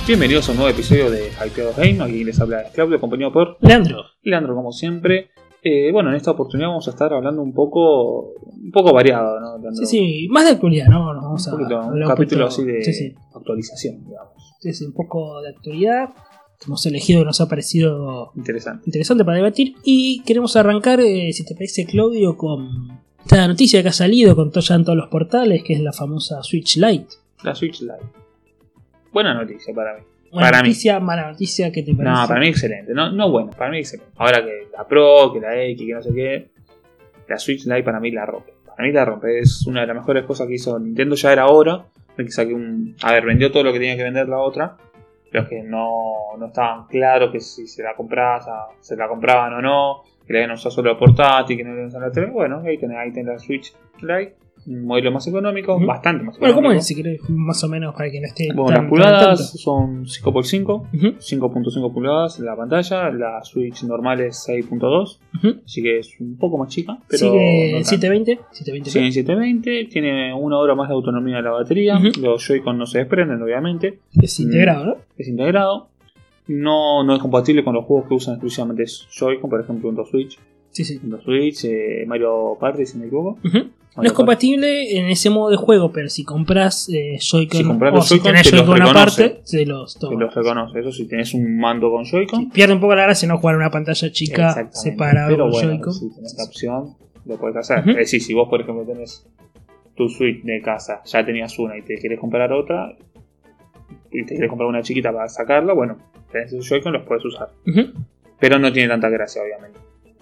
Bienvenidos a un nuevo episodio de Hypeados Game. Aquí les habla Claudio, acompañado por Leandro, como siempre. Bueno, en esta oportunidad vamos a estar hablando un poco variado, ¿no? Sí, más de actualidad, ¿no? Nos vamos un capítulo así de actualización, digamos. Sí, un poco de actualidad. Hemos elegido que nos ha parecido interesante para debatir. Y queremos arrancar, si te parece, Claudio, con esta noticia que ha salido con ya en todos los portales, que es la famosa Switch Lite. La Switch Lite. Buena noticia para mí. Buena noticia, mala noticia, ¿qué te parece? No, para mí excelente. No bueno, para mí excelente. Ahora que la Pro, que la X, que no sé qué, la Switch Lite para mí la rompe. Para mí la rompe. Es una de las mejores cosas que hizo Nintendo. Ya era hora de que saque vendió todo lo que tenía que vender la otra. Pero es que no estaban claros que si se la compraban o no. Que la iban a usar solo de portátil, que no iban a usar la tele. Bueno, ahí tenés la Switch Lite. Un modelo más económico, bastante más económico. Bueno, ¿cómo es? Si querés, más o menos para que no esté. Bueno, las pulgadas son 5x5, 5.5 pulgadas la pantalla. La Switch normal es 6.2, así que es un poco más chica. Pero sigue 720. Sigue en 720, tiene una hora más de autonomía de la batería. Los Joy-Con no se desprenden, obviamente. Es integrado, ¿no? Es integrado. No es compatible con los juegos que usan exclusivamente Joy-Con, por ejemplo, Nintendo Switch. Sí. Nintendo Switch, Mario Party, si no me equivoco. No es compatible en ese modo de juego, pero si compras Joy-Con o si tenés Joy-Con aparte, te los reconoce. Eso si tenés un mando con Joy-Con. Sí, pierde un poco la gracia no jugar una pantalla chica separada con Joy-Con. Si tenés la opción, lo podés hacer. Es decir, si vos, por ejemplo, tenés tu Switch de casa, ya tenías una y te querés comprar otra, y te querés comprar una chiquita para sacarla, bueno, tenés esos Joy-Con, los podés usar. Pero no tiene tanta gracia, obviamente.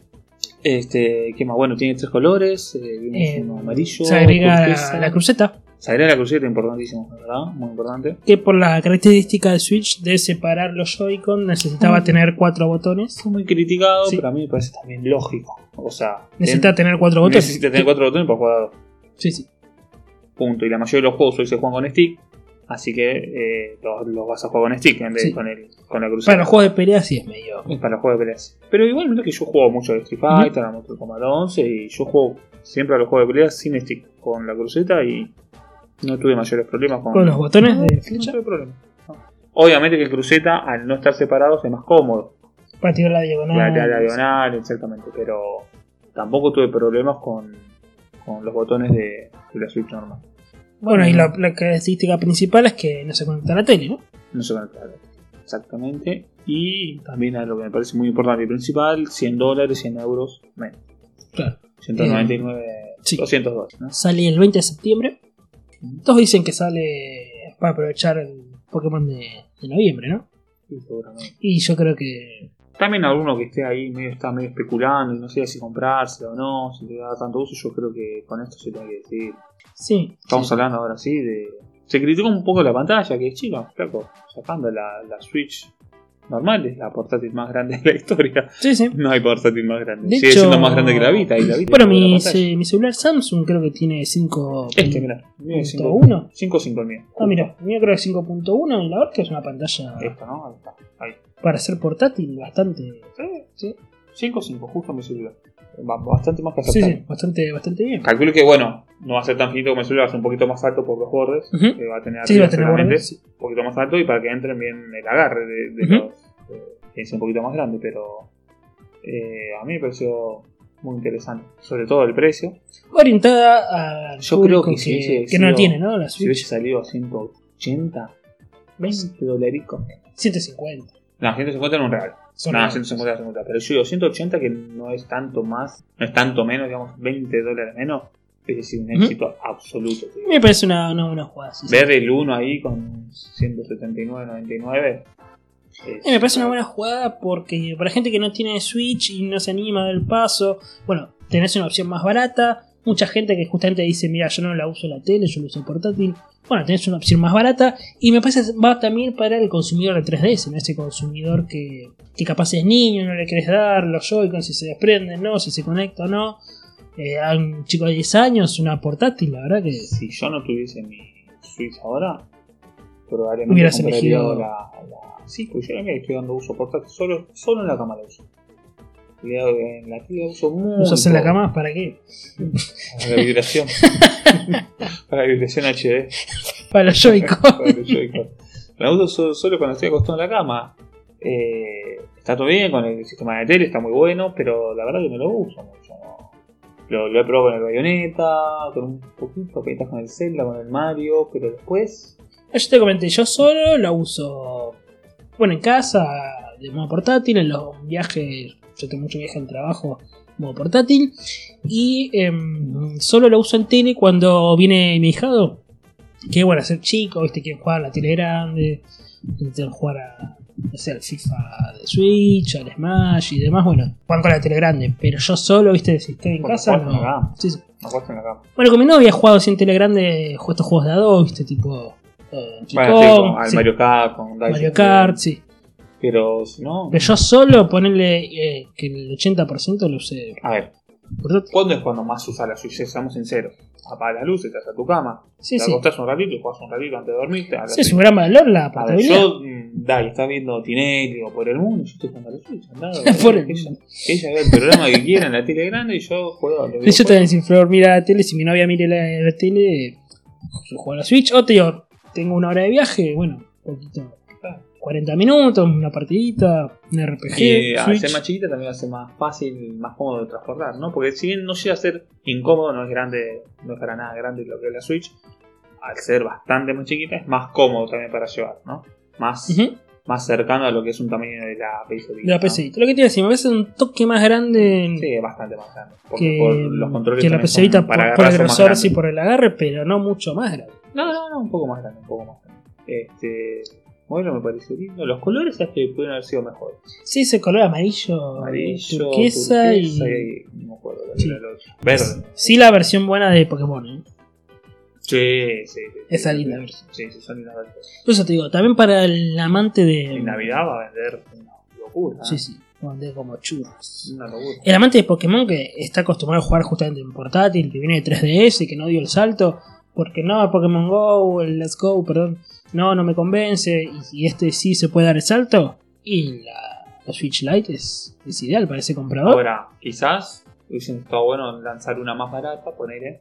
¿Qué más? Bueno, tiene 3 colores, uno amarillo. Se agrega la cruceta. Se agrega la cruceta, importantísimo, ¿verdad? Muy importante. Que por la característica de Switch de separar los Joy-Con necesitaba tener 4 botones. Fue muy criticado, pero a mí me parece también lógico. O sea, necesita tener 4 botones. Necesita tener 4 botones para jugar a 2. Sí. Punto. Y la mayoría de los juegos hoy se juegan con stick. Así que los vas a jugar con stick en vez de con la cruceta. Para los juegos de pelea sí es medio. Para los juegos de pelea sí. Pero igual, mira que yo juego mucho de Street Fighter, a Mortal Kombat 11, y yo juego siempre a los juegos de pelea sin stick, con la cruceta, y no tuve mayores problemas con los botones de flecha. No tuve problemas. No. Obviamente que el cruceta, al no estar separados, es más cómodo. Para tirar la diagonal. La diagonal, exactamente. Pero tampoco tuve problemas con los botones de la Switch normal. Bueno, y la característica principal es que no se conecta a la tele, ¿no? No se conecta a la tele, exactamente. Y también a lo que me parece muy importante y principal, $100, 100 euros menos. Claro. 199, 200 dólares, ¿no? Sale el 20 de septiembre. Todos dicen que sale para aprovechar el Pokémon de noviembre, ¿no? Sí, seguramente. Y yo creo que... También alguno que esté ahí está medio especulando y no sé si comprárselo o no, si le da tanto uso, yo creo que con esto se tiene que decir. Sí. Estamos hablando ahora sí de... Se criticó un poco la pantalla, que es chica, flaco, sacando la Switch normal, es la portátil más grande de la historia. Sí. No hay portátil más grande. De Sigue hecho, siendo más grande que la Vita. Bueno, mi celular Samsung creo que tiene 5. Mirá, 5.1. 5.5 el mío. Ah, mira, el mío creo que es 5.1 y la verdad que es una pantalla. Esta, ¿no? Ahí. Para ser portátil, bastante. Sí. 5.5, justo mi celular. Bastante más que aceptable. Sí, bastante bien. Calculo que, bueno, no va a ser tan finito como el celular, va a ser un poquito más alto por los bordes. Que va a tener bordes. Un poquito más alto y para que entren bien el agarre de los. Es un poquito más grande, pero a mí me pareció muy interesante. Sobre todo el precio. Orientada a. Yo creo que que no lo tiene, ¿no? La si hubiese salido a 180, $20. 150. No, 150 no es un regalo. 150, pero yo digo 180 que no es tanto más, no es tanto menos, digamos, $20 menos, es decir, un éxito absoluto. Me parece una buena jugada. Ver el 1 ahí con 179.99 me parece una buena jugada porque para gente que no tiene Switch y no se anima del paso, bueno, tenés una opción más barata. Mucha gente que justamente dice, mira, yo no la uso la tele, yo lo uso portátil. Bueno, tenés una opción más barata y me parece que va también para el consumidor de 3DS, ¿no? Ese consumidor que capaz es niño, no le querés dar los Joy-Con, si se desprenden, no, si se conecta o no. A un chico de 10 años, una portátil, la verdad que... Si yo no tuviese mi Switch ahora, probablemente hubieras elegido la... Sí, pues yo le estoy dando uso portátil, solo en la cama la uso. En la tele uso mucho. ¿Usas en la cama? ¿Para qué? Para la vibración. Para la vibración HD. Para los Joy-Con. La uso solo cuando estoy acostado en la cama. Está todo bien con el sistema de tele, está muy bueno, pero la verdad que no lo uso mucho, ¿no? Lo he probado con el Bayonetta, con un poquito, petas con el Zelda, con el Mario, pero después... Yo te comenté, yo solo lo uso, bueno, en casa, de modo portátil, en los viajes, yo tengo mucho viaje en trabajo, modo portátil, y solo lo uso en tele cuando viene mi hijado, que bueno, ser chico, viste, quieren jugar a la tele grande, quieren jugar a, no sé, al FIFA de Switch, al Smash y demás, bueno, juegan con la tele grande, pero yo solo, viste, si estoy en casa, no. Sí, sí. En la cama. Bueno, con mi novia he jugado así en tele grande, estos juegos de a dos, viste, tipo... Bueno, sí, con al Mario Kart, con Dyson, Mario Kart, sí. Pero si no... Pero yo solo ponerle que el 80% lo usé. A ver, ¿cuándo es cuando más usas la Switch? Seamos sinceros. Apagas las luces, te vas a tu cama, sí, te acostás un ratito y jugás un ratito antes de dormirte. Sí, es un gran valor la portabilidad. Yo, Dai, está viendo Tinelli o por el mundo, yo estoy jugando a la Switch. Ella ve el programa que quiera en la tele grande y yo juego a la yo también, sin Flor mira la tele, si mi novia mire la tele, yo juego a la Switch. O te digo, tengo una hora de viaje, bueno, un poquito, 40 minutos, una partidita, un RPG. Y al ser más chiquita también va a ser más fácil, más cómodo de transportar, ¿no? Porque si bien no llega a ser incómodo, no es grande, no es para nada grande lo que es la Switch, al ser bastante más chiquita es más cómodo también para llevar, ¿no? Más cercano a lo que es un tamaño de la PC. De la PC. Lo que te iba a decir, me parece un toque más grande. Sí, bastante más grande. Porque por los controles que la PC por el grosor, sí, por el agarre, pero no mucho más grande. No, un poco más grande, Bueno, me parece lindo. Los colores es que pueden haber sido mejores. Sí, ese color amarillo turquesa y... No me acuerdo. Sí. Verde. Sí, la versión buena de Pokémon, ¿eh? Sí. Esa linda versión. Sí, son lindas versiones. Por eso te digo, también para el amante de... En Navidad va a vender una locura. Sí. Va a vender como churros. Una locura. El amante de Pokémon que está acostumbrado a jugar justamente en portátil, que viene de 3DS y que no dio el salto... Porque no, Pokémon Go, el Let's Go, perdón, no me convence. Y este sí se puede dar el salto. Y la Switch Lite es ideal para ese comprador. Ahora, quizás hubiesen estado bueno lanzar una más barata, ponerle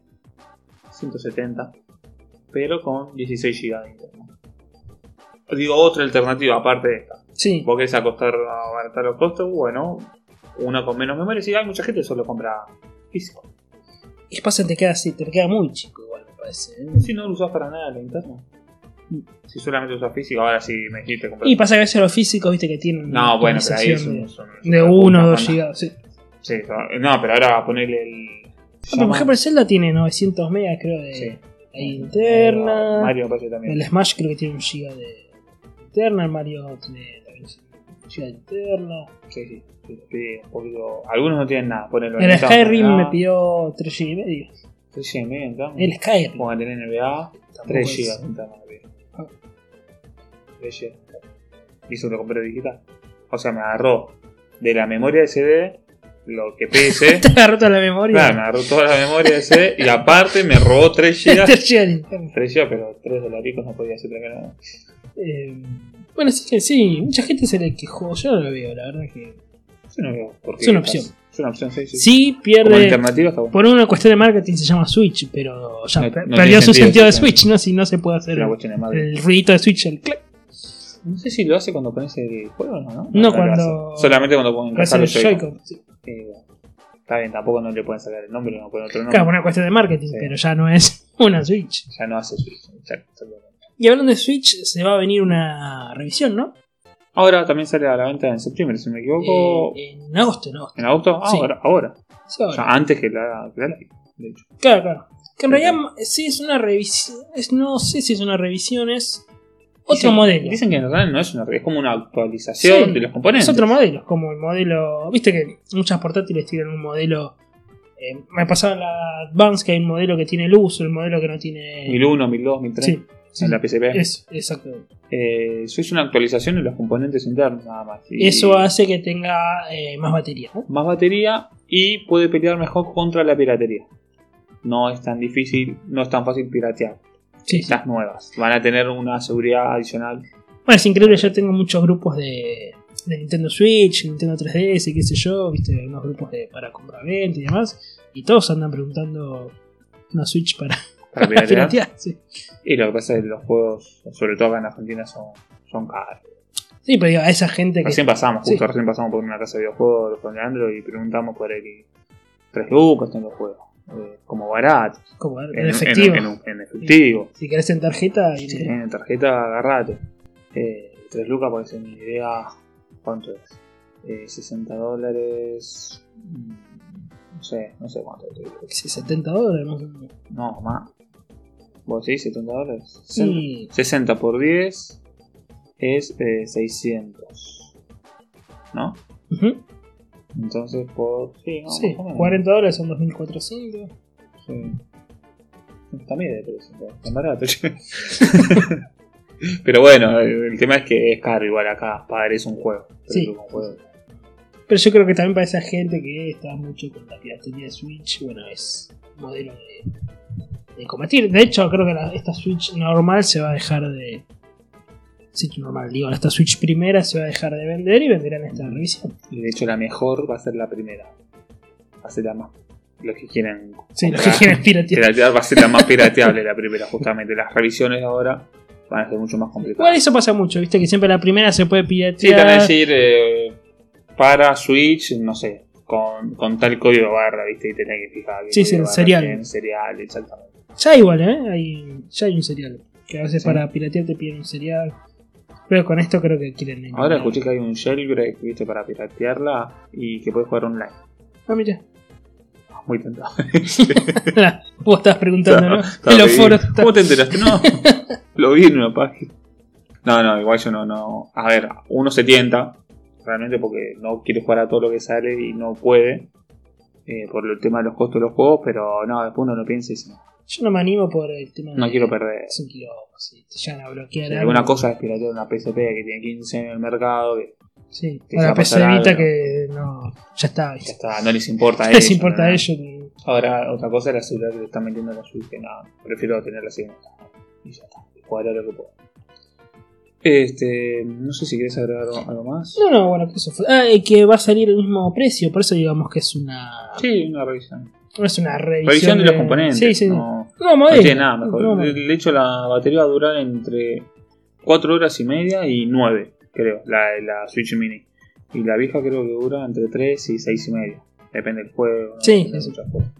170, pero con 16 GB de internet. Digo, otra alternativa aparte de esta. Sí. Vos querés abaratar los costos, bueno, una con menos memoria. Sí, hay mucha gente que solo compra físico. Y pasa te queda muy chico igual. Si no lo usas para nada la interna. Si solamente usas físico, ahora sí me dijiste comprar. Y pasa que a veces los físicos, viste que tienen. No, bueno, pero ahí es de 1 o 2 GB. Sí, no, pero ahora ponerle el. Por ejemplo, el Zelda tiene 900 megas, creo, de interna. Mario me parece también. El Smash creo que tiene 1 GB de interna. El Mario tiene también 1 GB de interna. Sí. Un poquito. Algunos no tienen nada. El Skyrim me pidió 3 GB y medio. 3 GB y medio entonces. El Skyrim. Como tener NBA, 3 GB de interna. 3 GB. Hizo lo compré digital. O sea, me agarró de la memoria SD lo que pese. Te agarró toda la memoria. Claro, me agarró toda la memoria SD y aparte me robó 3 GB. 3 GB, pero $3 no podía ser nada. Bueno, sí, mucha gente se le quejó. Yo no lo veo, la verdad que. Yo no veo. Es una opción. Es una opción, sí. Sí, pierde. Como alternativa está bueno. Por una cuestión de marketing se llama Switch, pero ya perdió su sentido de Switch, ¿no? Si no se puede hacer el ruidito de Switch, el click. No sé si lo hace cuando pones el juego, ¿no? No, cuando. Solamente cuando ponen el Joy-Con. Sí. Está bien, tampoco no le pueden sacar el nombre, no ponen otro nombre. Claro, por una cuestión de marketing, pero ya no es una Switch. Ya no hace Switch, exacto. Y hablando de Switch, se va a venir una revisión, ¿no? Ahora también sale a la venta en septiembre, si no me equivoco. En agosto. ¿En agosto? Sí. Ahora. Sí, ahora. O sea, antes que la de hecho. Claro. Que en realidad sí es una revisión. No sé si es una revisión, es otro modelo. Dicen que en realidad no es una revisión, es como una actualización de los componentes. Es otro modelo, es como el modelo. Viste que muchas portátiles tienen un modelo. Me pasaba en la Advance que hay un modelo que tiene luz, el modelo que no tiene. 1001, 1002, 1003. Sí. En la PCB. Eso, exacto. Eso es una actualización de los componentes internos nada más. Y eso hace que tenga más batería, ¿no? Más batería y puede pelear mejor contra la piratería. No es tan difícil, no es tan fácil piratear. Estas nuevas van a tener una seguridad adicional. Bueno, es increíble, yo tengo muchos grupos de Nintendo Switch, Nintendo 3DS, qué sé yo, viste, unos grupos para comprar-venta y demás. Y todos andan preguntando una Switch para para piratear. Piratear, sí. Y lo que pasa es que los juegos, sobre todo acá en Argentina, son caros. Sí, pero digo, a esa gente que... Recién pasamos por una casa de videojuegos con Leandro y preguntamos por el 3 lucas en los juegos. Como baratos. Como en efectivo. En efectivo. Si querés en tarjeta... Si querés en tarjeta, agarrate. 3 lucas, para que se me idea, ¿cuánto es? $60. No sé cuánto es. $70 más o menos. No, más. ¿Vos sí? $70. Sí. 60 por 10 es 600. ¿No? Uh-huh. Entonces por... Sí, no, sí, más o menos. $40 son 2.400. Sí. También de precio, tan barato. Pero bueno, el tema es que es caro igual acá. Pagar es un juego. Sí. Un juego. Pero yo creo que también para esa gente que está mucho con la piratería de Switch, bueno, es un modelo de combatir. De hecho, creo que esta Switch normal se va a dejar de... Switch normal, digo, esta Switch primera se va a dejar de vender y venderán esta revisión. Y de hecho la mejor va a ser la primera. Va a ser la más... Los que quieren... Sí, los que quieren piratear. Va a ser la más pirateable la primera, justamente. Las revisiones ahora van a ser mucho más complicadas. Igual eso pasa mucho, viste, que siempre la primera se puede piratear. Sí, también decir... para Switch, no sé, con tal código barra, ¿viste? Y tenés que fijar. Sí, sí, el serial. En serial, exactamente. Ya igual, ya hay un serial. Que a veces Sí. para piratear te piden un serial. Pero con esto creo que quieren... Ahora escuché que hay un jailbreak, ¿viste? Para piratearla y que puedes jugar online. Ah, mira. Muy tentado. Vos estabas preguntando, ¿no? En los foros. ¿Cómo te enteraste? No, lo vi en una página. No, igual yo no. A ver, uno se tienta, realmente porque no quiere jugar a todo lo que sale y no puede. Por el tema de los costos de los juegos, pero no, después uno lo piensa y dice, Yo no me animo por el tema de... no quiero perder. Es un quilombo, si te llegan a bloquear Sí, algo. una cosa es piratear una PSP que tiene 15 años en el mercado, que Sí, que a se va la a pasar PC Vita algo. que no... Ya está, ya ¿viste? está, no les importa a Les ellos. importa ¿no? a ellos. Ahora, otra cosa es la celular que le están metiendo a la Switch, que nada, prefiero tenerla así. Y ya está, jugar a lo que puedo. No sé si querés agregar algo más. No, bueno, que eso fue. Que va a salir el mismo precio, por eso digamos que es una... Sí, una revisión. No es una revisión. Revisión de los componentes. Sí, sí. No, No, no modelo. tiene nada mejor. No, De hecho, la batería va a durar entre 4 horas y media y 9, creo, la Switch Mini. Y la vieja creo que dura entre 3 y 6 y media. Depende del juego. ¿no? Sí, Depende de sí. muchas cosas.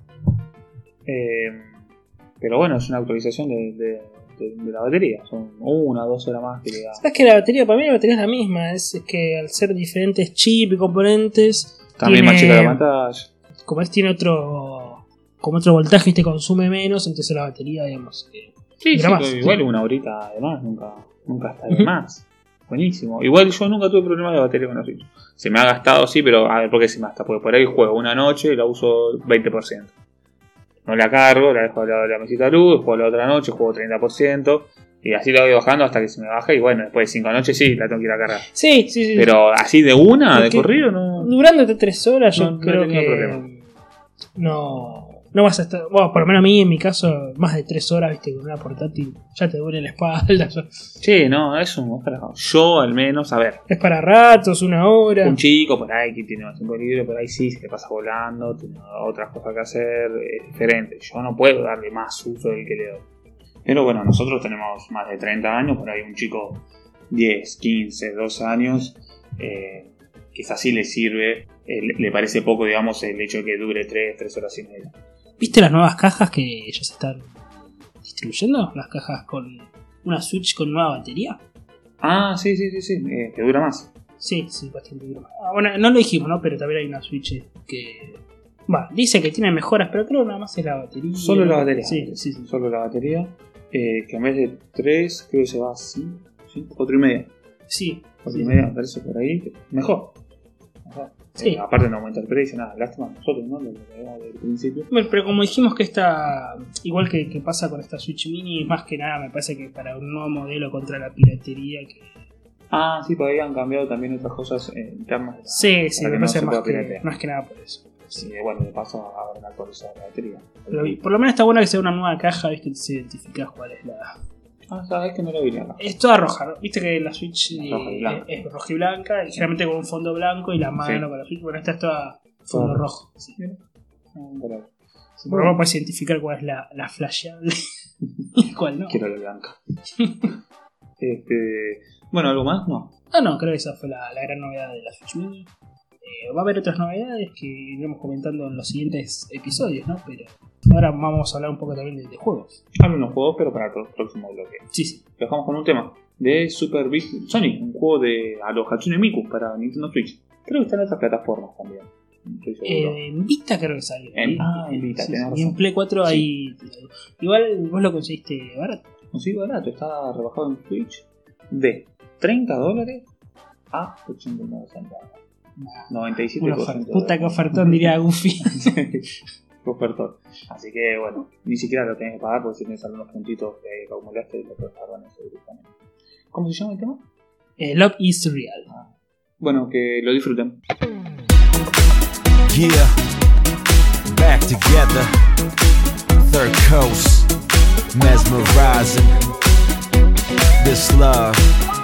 Pero bueno, es una actualización de la batería. Son 1 o 2 horas más que le da. ¿Sabes que la batería, para mí la batería es la misma? Es que al ser diferentes chips y componentes... También tiene- más chica la pantalla. Como es, tiene otro... Como otro voltaje y te consume menos, entonces la batería, digamos... Sí, dura más. igual una horita además nunca está de Ujú. más. Buenísimo. Igual yo nunca tuve problemas de batería con la Switch. Se me ha gastado, sí, pero a ver por qué se me gasta. Porque por ahí juego una noche y la uso 20%. No la cargo, la dejo a la mesita de luz, juego la otra noche, juego 30%. Y así la voy bajando hasta que se me baja. Y bueno, después de 5 noches sí, la tengo que ir a cargar. Sí, sí, sí. Pero así de una, de Porque corrido, no. Durándote 3 horas, yo No he creo tenido que problema. no vas a estar. Bueno, por lo menos a mí, en mi caso, más de 3 horas, viste, con una portátil, ya te duele la espalda. Sí, no, es un carajo. Yo al menos, a ver. Es para ratos, 1 hora. Un chico por ahí que tiene más tiempo libre, por ahí sí se le pasa volando, tiene otras cosas que hacer, es diferente. Yo no puedo darle más uso del que le doy. Pero bueno, nosotros tenemos más de 30 años, por ahí un chico 10, 15, 12 años, quizás sí le sirve, le parece poco, digamos, el hecho de que dure 3 horas y media. ¿Viste las nuevas cajas que ya se están distribuyendo? Las cajas con una Switch con nueva batería. Ah, sí, que dura más. Sí, bastante duro. Bueno, no lo dijimos, ¿no? Pero también hay una Switch que... Bueno, dice que tiene mejoras, pero creo que nada más es la batería. Solo la batería. Sí. Solo la batería, que en vez de 3, creo que se va a 5, 4 y media. Sí. 4 y media me parece por ahí, mejor. Sí. Aparte no aumenta el precio, nada, lástima nosotros, ¿no? Lo que veíamos desde el principio. Bueno, pero como dijimos que esta, igual que pasa con esta Switch Mini, más que nada me parece que para un nuevo modelo contra la piratería que... Ah, sí, porque habían cambiado también otras cosas internas. Sí, para me que no parece se más pueda piratear. que nada por eso. Sí, bueno, de paso habrán actualizado la batería. Pero por lo menos está bueno que sea una nueva caja, viste, se identifica cuál es la... Ah, sabes que no la vi acá. Es toda roja, ¿no? Viste que la Switch Roja y blanca. es roja y blanca, y generalmente con un fondo blanco y la mano Sí. con la Switch. Bueno, esta es toda fondo Todo. rojo. Sí. Por ahí. Por lo menos puedes identificar cuál es la flasheable. ¿Cuál no? Quiero la blanca. Bueno, ¿algo más? No. No, creo que esa fue la gran novedad de la Switch Mini. Va a haber otras novedades que iremos comentando en los siguientes episodios, ¿no? Pero ahora vamos a hablar un poco también de juegos. Hablo unos juegos, pero para el próximo bloque. Sí. Dejamos con un tema de Super Big Sonic, un juego de a los Hatsune Miku para Nintendo Switch. Creo que está en otras plataformas también. Estoy seguro. En Vita creo que salió. En Vita, tenés razón. Y en Play 4 hay. Igual vos lo conseguiste barato. Consigo barato, está rebajado en Switch de $30 a 89 centavos. 97%. Puta que ofertón, diría Goofy. Ofertón. Así que bueno, ni siquiera lo tenés que pagar porque si tenés algunos puntitos que acumulaste lo puedes pagar en eso directamente. ¿Cómo se llama el tema? Love is Real. Bueno, que lo disfruten. Yeah, back together. Third Coast, mesmerizing. This love.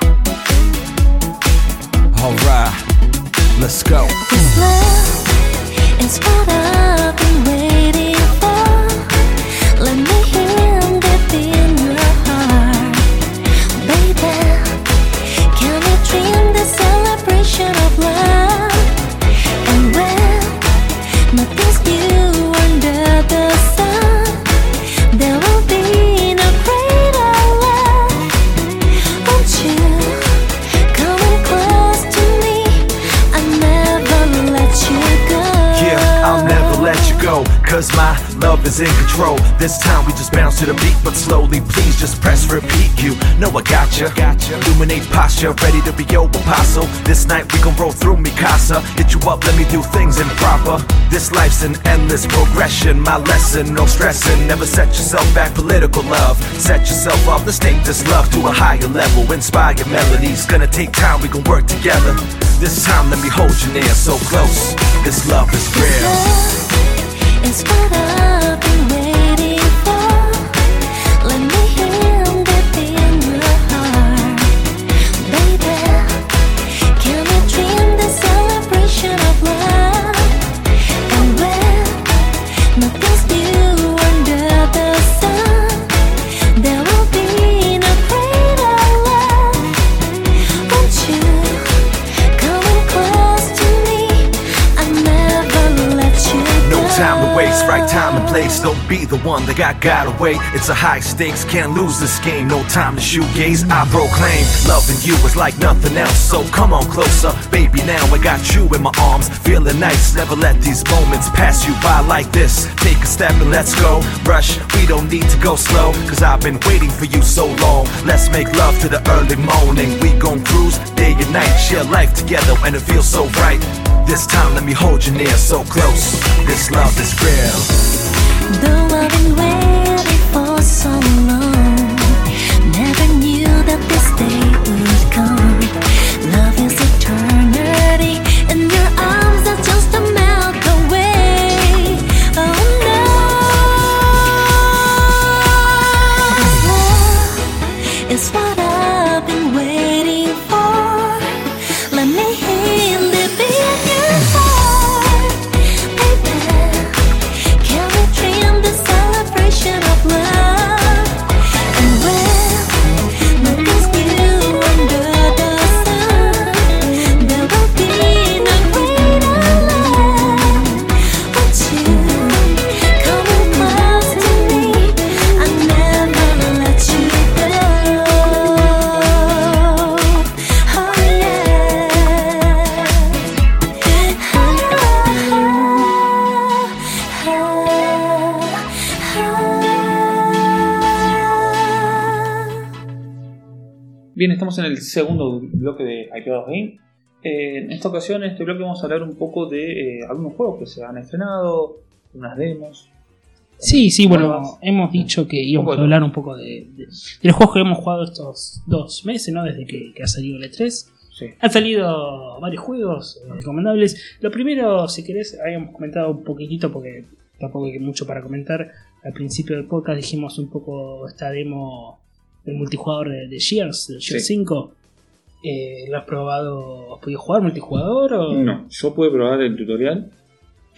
Alright, let's go. This love is what I've been waiting for. Let me hear deep in your heart, baby. Can you dream the celebration of love? And when nothing's new under the sun, there will be no greater love. Won't you come close to me? I'll never let you go. Yeah, I'll never let you go, cause my love is in control. This time we just bounce to the beat, but slowly, please just press repeat. You know I gotcha. Illuminate posture, ready to be your apostle. This night we gon' roll through Mikasa. Hit you up, let me do things improper. This life's an endless progression. My lesson, no stressing. Never set yourself back, political love. Set yourself up, let's take this love to a higher level. Inspire melodies, gonna take time, we gon' work together. This time let me hold you near, so close. This love is real. It's what I've been waiting for. Let me hear deep in your heart, baby. Can we dream the celebration of love? And when nothing's new under the sun, there will be no greater love. Won't you come close to me? I'll never let you go. No time to waste, right time and place. Don't be the one that got away. It's a high stakes, can't lose this game. No time to shoot gaze, I proclaim loving you is like nothing else. So come on closer, baby, now I got you in my arms. Feeling nice, never let these moments pass you by like this. Take a step and let's go. Rush, we don't need to go slow, cause I've been waiting for you so long. Let's make love to the early morning. We gon' cruise day and night, share life together and it feels so right. This time let me hold you near, so close. This love is real. Though I've been waiting for so long, never knew that this day would come. Love is eternity, and your arms are just a melt away. Oh no, this love is what I've been waiting for. Let me heal the beat in your heart, baby. Can we dream the celebration of love? And when nothing's new under the sun, there will be no greater love. Won't you come close to me? I'll never let you go. Oh Bien, estamos en el segundo bloque de Hypeados Game. En esta ocasión, en este bloque vamos a hablar un poco de algunos juegos que se han estrenado, unas demos. Sí, bueno, nuevas. hemos dicho que íbamos a hablar un poco de los juegos que hemos jugado estos 2 meses, ¿no? Desde que ha salido el E3. Sí. Han salido varios juegos recomendables. Lo primero, si querés, habíamos comentado un poquitito porque tampoco hay mucho para comentar. Al principio del podcast dijimos un poco esta demo del multijugador de Gears, del Gears 5. ¿Lo has probado? ¿Has podido jugar multijugador? O? No, yo pude probar el tutorial,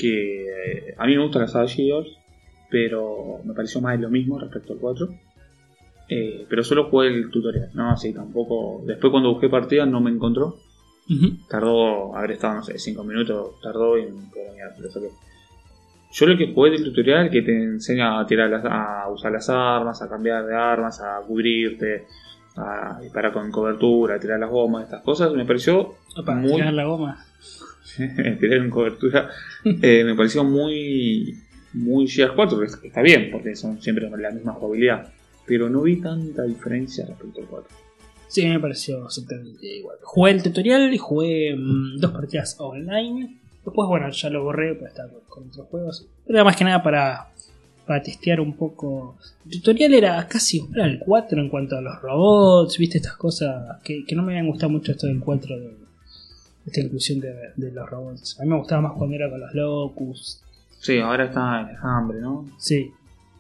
que a mí me gusta la saga Gears, pero me pareció más de lo mismo respecto al 4. pero solo jugué el tutorial, ¿no? Así tampoco. Después, cuando busqué partidas, no me encontró. Tardó, haber estado, no sé, 5 minutos, tardó y lo saqué. Yo lo que jugué del tutorial, que te enseña a tirar a usar las armas, a cambiar de armas, a cubrirte, a disparar con cobertura, a tirar las gomas, estas cosas, me pareció muy... tirar la goma. tirar en cobertura, me pareció muy Gears 4, que está bien, porque son siempre la misma jugabilidad, pero no vi tanta diferencia respecto al 4. Sí, me pareció exactamente igual. Jugué el tutorial y jugué 2 partidas online. Después, bueno, ya lo borré para estar con otros juegos. Pero era más que nada para testear un poco. El tutorial era casi igual al 4 en cuanto a los robots, viste, estas cosas que no me habían gustado mucho esto del 4, de esta inclusión de los robots. A mí me gustaba más cuando era con los locus. Sí, ahora está en hambre, ¿no? Sí.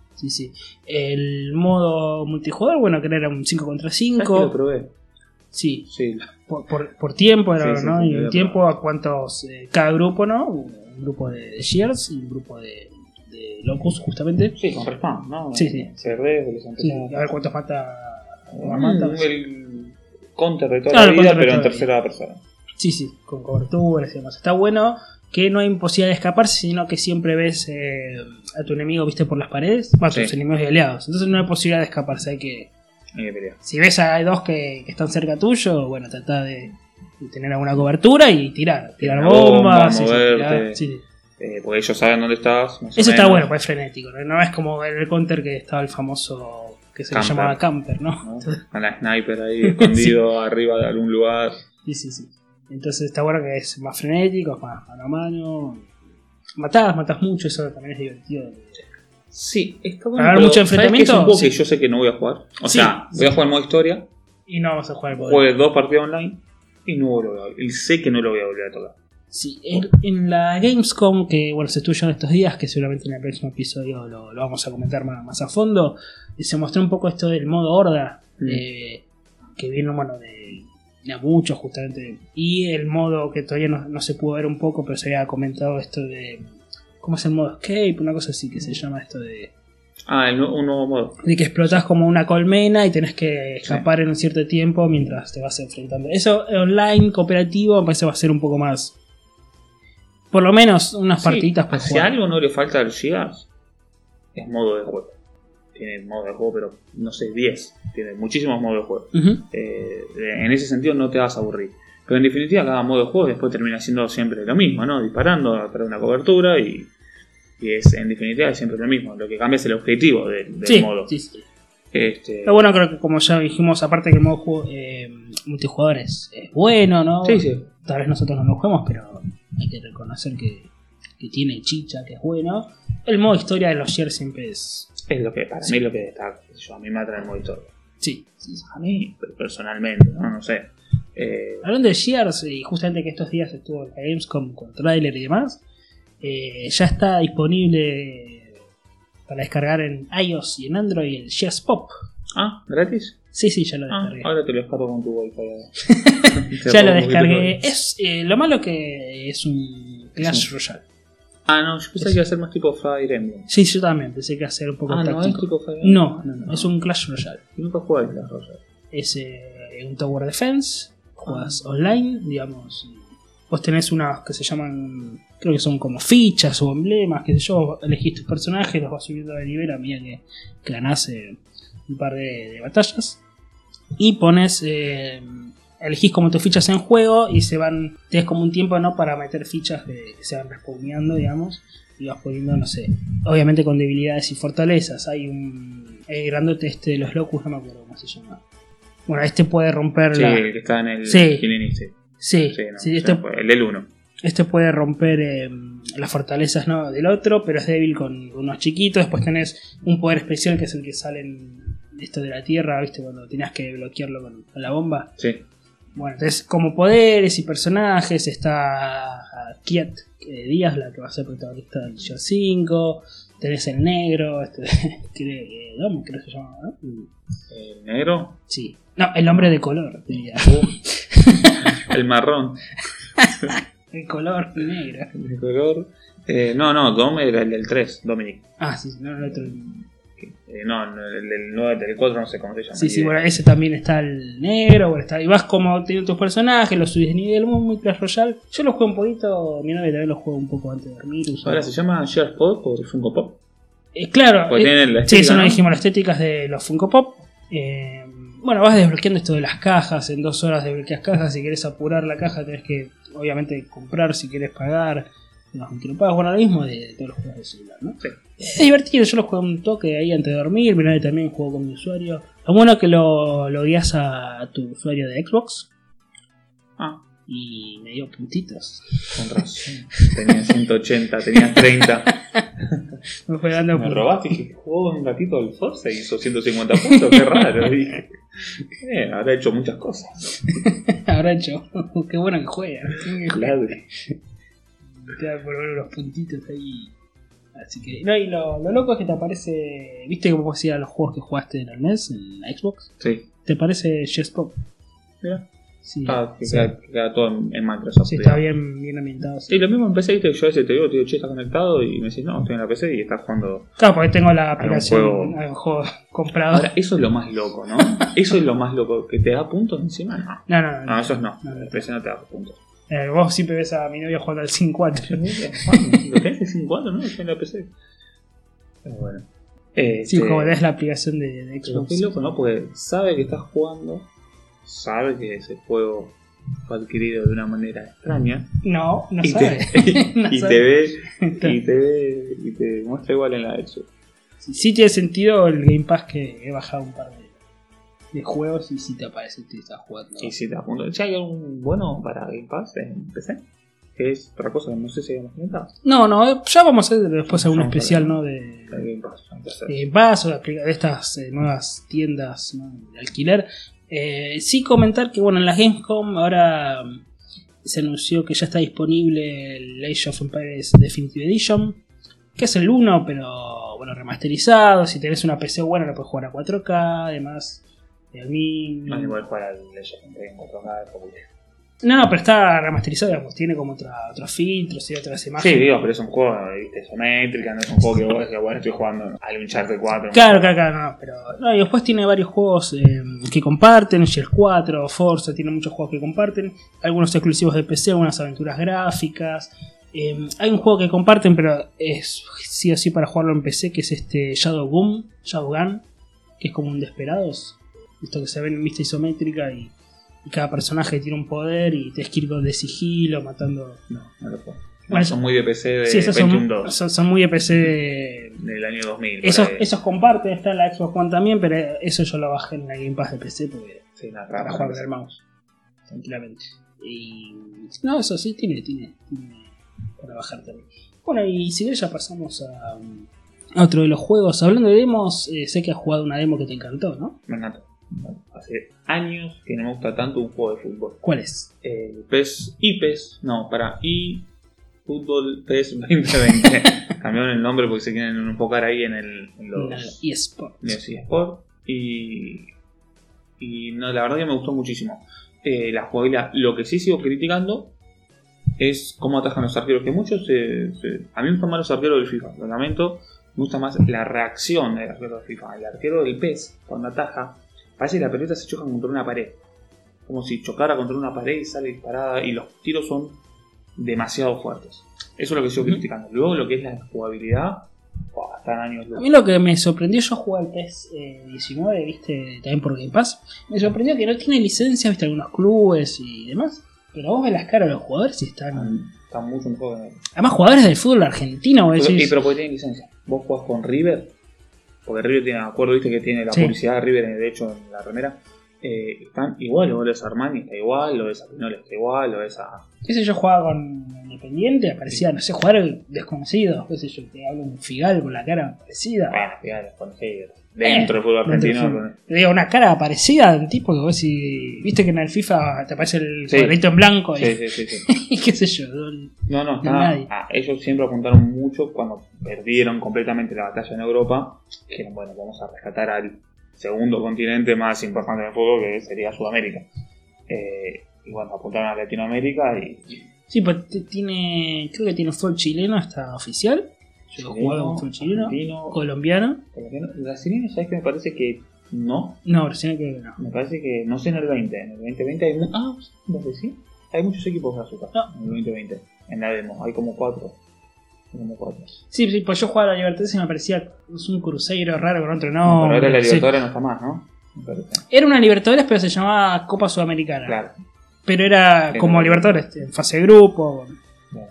El modo multijugador, bueno, que era un 5 contra 5. ¿Sabes que lo probé? Sí. Sí. Por tiempo era, Sí, ¿no? sí, Y el tiempo a cuantos... cada grupo, ¿no? Un grupo de Gears y un grupo de Locus, justamente. Sí, con respawn, ¿no? Sí. CRD, de los Sí, a ver cuántos mata. El counter de toda la vida, pero en tercera persona. Sí, con coberturas y demás. Está bueno que no hay posibilidad de escaparse, sino que siempre ves a tu enemigo, viste, por las paredes. Bueno, tus enemigos y aliados. Entonces no hay posibilidad de escaparse, hay que pelear. Si ves a dos que están cerca tuyo, bueno, trata de tener alguna cobertura y tirar bombas, moverte. Sí. Porque ellos saben dónde estás. Eso está bueno, pues es frenético. No es como en el counter que estaba el famoso que se le llamaba camper, ¿no? A la sniper ahí escondido arriba de algún lugar. Sí. Entonces está bueno que es más frenético, más mano a mano. Matás mucho, eso también es divertido. Sí, está bueno. Para ver mucho enfrentamiento. Es un juego que yo sé que no voy a jugar. O sea, voy a jugar en modo historia. Y no vamos a jugar el poder. Juegue 2 partidas online. Y no lo voy a volver. Y sé que no lo voy a volver a tocar. Sí, en la Gamescom, que bueno, se estuvo en estos días, que seguramente en el próximo episodio lo vamos a comentar más a fondo, se mostró un poco esto del modo horda, que vino, bueno, de mucho justamente, y el modo que todavía no se pudo ver un poco, pero se había comentado esto de, ¿cómo es el modo escape? Una cosa así que se llama esto de... un nuevo modo. De que explotás como una colmena y tenés que escapar en un cierto tiempo mientras te vas enfrentando. Eso online, cooperativo, me parece va a ser un poco más... Por lo menos unas partiditas por si jugar. algo no le falta al Gears, es modo de juego. Tiene modo de juego, pero no sé, 10. Tiene muchísimos modos de juego. En ese sentido no te vas a aburrir. Pero en definitiva, cada modo de juego después termina siendo siempre lo mismo, ¿no? Disparando para una cobertura y es, en definitiva, es siempre lo mismo. Lo que cambia es el objetivo del modo. Sí. Pero bueno, creo que como ya dijimos, aparte que el modo multijugador es bueno, ¿no? Sí. Tal vez nosotros no lo juguemos, pero hay que reconocer que tiene chicha, que es bueno. El modo historia de los Gears siempre es lo que para mí lo que destaca. A mí me atrae el modo historia. Sí. A mí, personalmente, no sé. Hablando de Gears, y justamente que estos días estuvo en la Gamescom con trailer y demás, ya está disponible para descargar en iOS y en Android el Gears Pop. ¿Gratis? Sí, ya lo descargué. Ahora te lo escapo con tu Wi-Fi. Ya lo descargué. Lo malo que es un Clash Royale. No, yo pensé que iba a ser más tipo Fire Emblem. Sí, yo también pensé que iba a ser un poco táctico. ¿No es tipo Fire Emblem? No, es un Clash Royale. Yo nunca jugué al Clash Royale. Es un Tower Defense, juegas online, digamos. Vos tenés unas que se llaman, creo que son como fichas o emblemas, qué sé yo, elegís tus personajes, los vas subiendo de nivel a medida que ganás un par de batallas. Y pones, elegís como tus fichas en juego y tenés como un tiempo, ¿no? Para meter fichas que se van respawneando, digamos. Y vas poniendo, no sé, obviamente con debilidades y fortalezas. Hay un grandote de los locus, no me acuerdo cómo se llama. Bueno, puede romper el que está en el Killing Instinct. Sí, el del 1. Este puede romper las fortalezas, ¿no? del otro, pero es débil con unos chiquitos. Después tenés un poder especial que es el que sale en esto de la tierra, ¿viste? Cuando tenías que bloquearlo con la bomba. Sí. Bueno, entonces como poderes y personajes está Kiet Díaz, la que va a ser protagonista del Gears 5. Tenés el negro, creo que se llama, ¿no? ¿El negro? Sí. No, el hombre de color, diría. El marrón. El color negro. El color. No, Dom era el del 3, Dominic. Sí, no, el otro. No, el del 4 no sé cómo se llama. Sí, bueno, ese también está el negro, bueno, está, y vas como teniendo tus personajes, los subes de nivel, muy Clash Royale. Yo lo juego un poquito, mi novia también lo juego un poco antes de dormir. Ahora se llama Share Spot por Funko Pop. Claro, tienen la sí, estética, eso no ¿no? dijimos, las estéticas de los Funko Pop. Bueno, vas desbloqueando esto de las cajas, en 2 horas desbloqueas cajas, si querés apurar la caja tenés que, obviamente, comprar, si querés pagar, no, aunque no pagas, bueno, lo mismo de todos los juegos de celular, ¿no? Sí. Es divertido, yo lo juego un toque ahí antes de dormir, mi novia también juego con mi usuario. Lo bueno es que lo guías a tu usuario de Xbox Ah, y me dio puntitos. con razón. Tenía 180, tenía 30. Me fue dando Me puntitos. robaste y dije, jugó un ratito al Forza y hizo 150 puntos, qué raro. Dije, habrá hecho muchas cosas. Habrá hecho, qué bueno que juega. Claro. Te da por ver unos puntitos ahí. Así que, no, y lo loco es que te aparece. ¿Viste cómo decía los juegos que jugaste en el NES, en la Xbox? Sí. Te aparece Chess Pop. Mira. Sí, Que sí. queda todo en Microsoft. Sí, está digamos. bien ambientado. Y lo mismo en PC, ¿viste? Yo a veces te digo, che, ¿estás conectado? Y me decís, no, estoy en la PC y estás jugando. Claro, porque tengo la aplicación, juego. algún juego comprado. Ahora, eso es lo más loco, ¿no? Eso es lo más loco. ¿Que te da puntos encima? No. No. No, eso no. No. En PC no te da puntos. Vos siempre ves a mi novia jugando al 5-4. ¿Lo tenés en 5-4? No, estoy en la PC. Pero bueno. Sí, como tenés la aplicación de Pero Xbox. qué loco, ¿no? Porque sabe que estás jugando, sabe que ese juego fue adquirido de una manera extraña. No y sabe. No y sabe. te ve y te muestra igual en la Xbox. Sí tiene sentido el Game Pass, que he bajado un par de juegos y si te aparece que estás jugando. Y si te apunto, ¿ya hay algún bueno para Game Pass en PC? Que es otra cosa que no sé si habíamos comentado. No, ya vamos a hacer después algún Vamos a especial, ver. ¿no? El Game Pass, antes de hacer. De Game Pass o de estas nuevas tiendas, ¿no? De alquiler. Sí comentar que bueno, en la Gamescom ahora se anunció que ya está disponible el Age of Empires Definitive Edition, que es el 1 pero bueno, remasterizado. Si tenés una PC buena lo puedes jugar a 4K, además a mí No, igual jugar al Legend en 4K es como que- no, pero está remasterizado, digamos, tiene como otros filtros y otras imágenes. Sí, digo, pero es un juego, viste, isométrica, no es un juego que vos decís, bueno, estoy jugando al Uncharted 4. Claro, no, pero no, y después tiene varios juegos que comparten, Shell 4, Forza, tiene muchos juegos que comparten, algunos exclusivos de PC, algunas aventuras gráficas. Hay un juego que comparten, pero es sí o sí para jugarlo en PC, que es este Shadowgun, que es como un Desperados, esto que se ve en vista isométrica y cada personaje tiene un poder y te esquirgo de sigilo, matando. No lo juego. Bueno, son muy de PC de Sí, esos Pentium 2 son muy de PC. del año 2000. Esos comparten, está en la Xbox One también, pero eso yo lo bajé en la Game Pass de PC porque Sí, nada, para jugar con el mouse tranquilamente. Y no, eso sí tiene para bajar también. Bueno, y si querés ya pasamos a otro de los juegos. Hablando de demos, sé que has jugado una demo que te encantó, ¿no? Me encanta. Hace años que no me gusta tanto un juego de fútbol. ¿Cuál es? PES, Fútbol PES 2020. Cambiaron el nombre porque se quieren enfocar ahí en los eSports. eSports. Y no, la verdad que me gustó muchísimo. La jugabilidad. Lo que sí sigo criticando es cómo atajan los arqueros. Que muchos a mí me gustan más los arqueros del FIFA. Lo lamento. Me gusta más la reacción del arquero del FIFA. El arquero del PES, cuando ataja, parece que la pelota se choca contra una pared. Como si chocara contra una pared y sale disparada. Y los tiros son demasiado fuertes. Eso es lo que sigo criticando. Luego lo que es la jugabilidad, están años luz. A mí lo que me sorprendió, yo jugué al PES 19, viste, también por Game Pass. Me sorprendió que no tiene licencia, viste, algunos clubes y demás. Pero vos ves las caras de los jugadores y están mucho mejor que... Además, jugadores del fútbol argentino, vos decís. Pero porque tienen licencia. Vos jugás con River, porque River tiene acuerdo, viste que tiene la publicidad de River, de hecho, en la remera. Están igual, vos lo ves a Armani, está igual, lo ves a Pinol, está igual, lo ves a... Qué sé yo, jugaba con Independiente, aparecía, no sé, jugadores desconocidos, qué sé yo, te hablo un Figal con la cara parecida. Bueno, fíjate, con dentro del fútbol argentino. Te digo, una cara parecida de un tipo que vos si viste que en el FIFA te aparece el cuadrito en blanco y, sí. y qué sé yo. No, nadie. ellos siempre apuntaron mucho cuando perdieron completamente la batalla en Europa, que dijeron, bueno, vamos a rescatar al segundo continente más importante del fútbol, que sería Sudamérica. Y bueno, apuntaron a Latinoamérica y... Sí, pues creo que tiene fútbol chileno hasta oficial. Yo he jugado con fútbol chileno, argentino, colombiano. brasileño, ¿sabes qué? Me parece que no. No, brasileño creo que no. Me parece que, no sé en el 20. En el 2020 hay no sé si. Hay muchos equipos de azúcar. No. En el 2020. En la demo. Hay como 4. Sí, pues yo jugaba a la Libertadores y me parecía es un cruceiro raro con otro No, nombre. pero ahora la Sí. Libertadores no está más, ¿no? Me parece. Era una Libertadores, pero se llamaba Copa Sudamericana. Claro. Pero era Era como una Libertadores, en fase de grupo. Claro.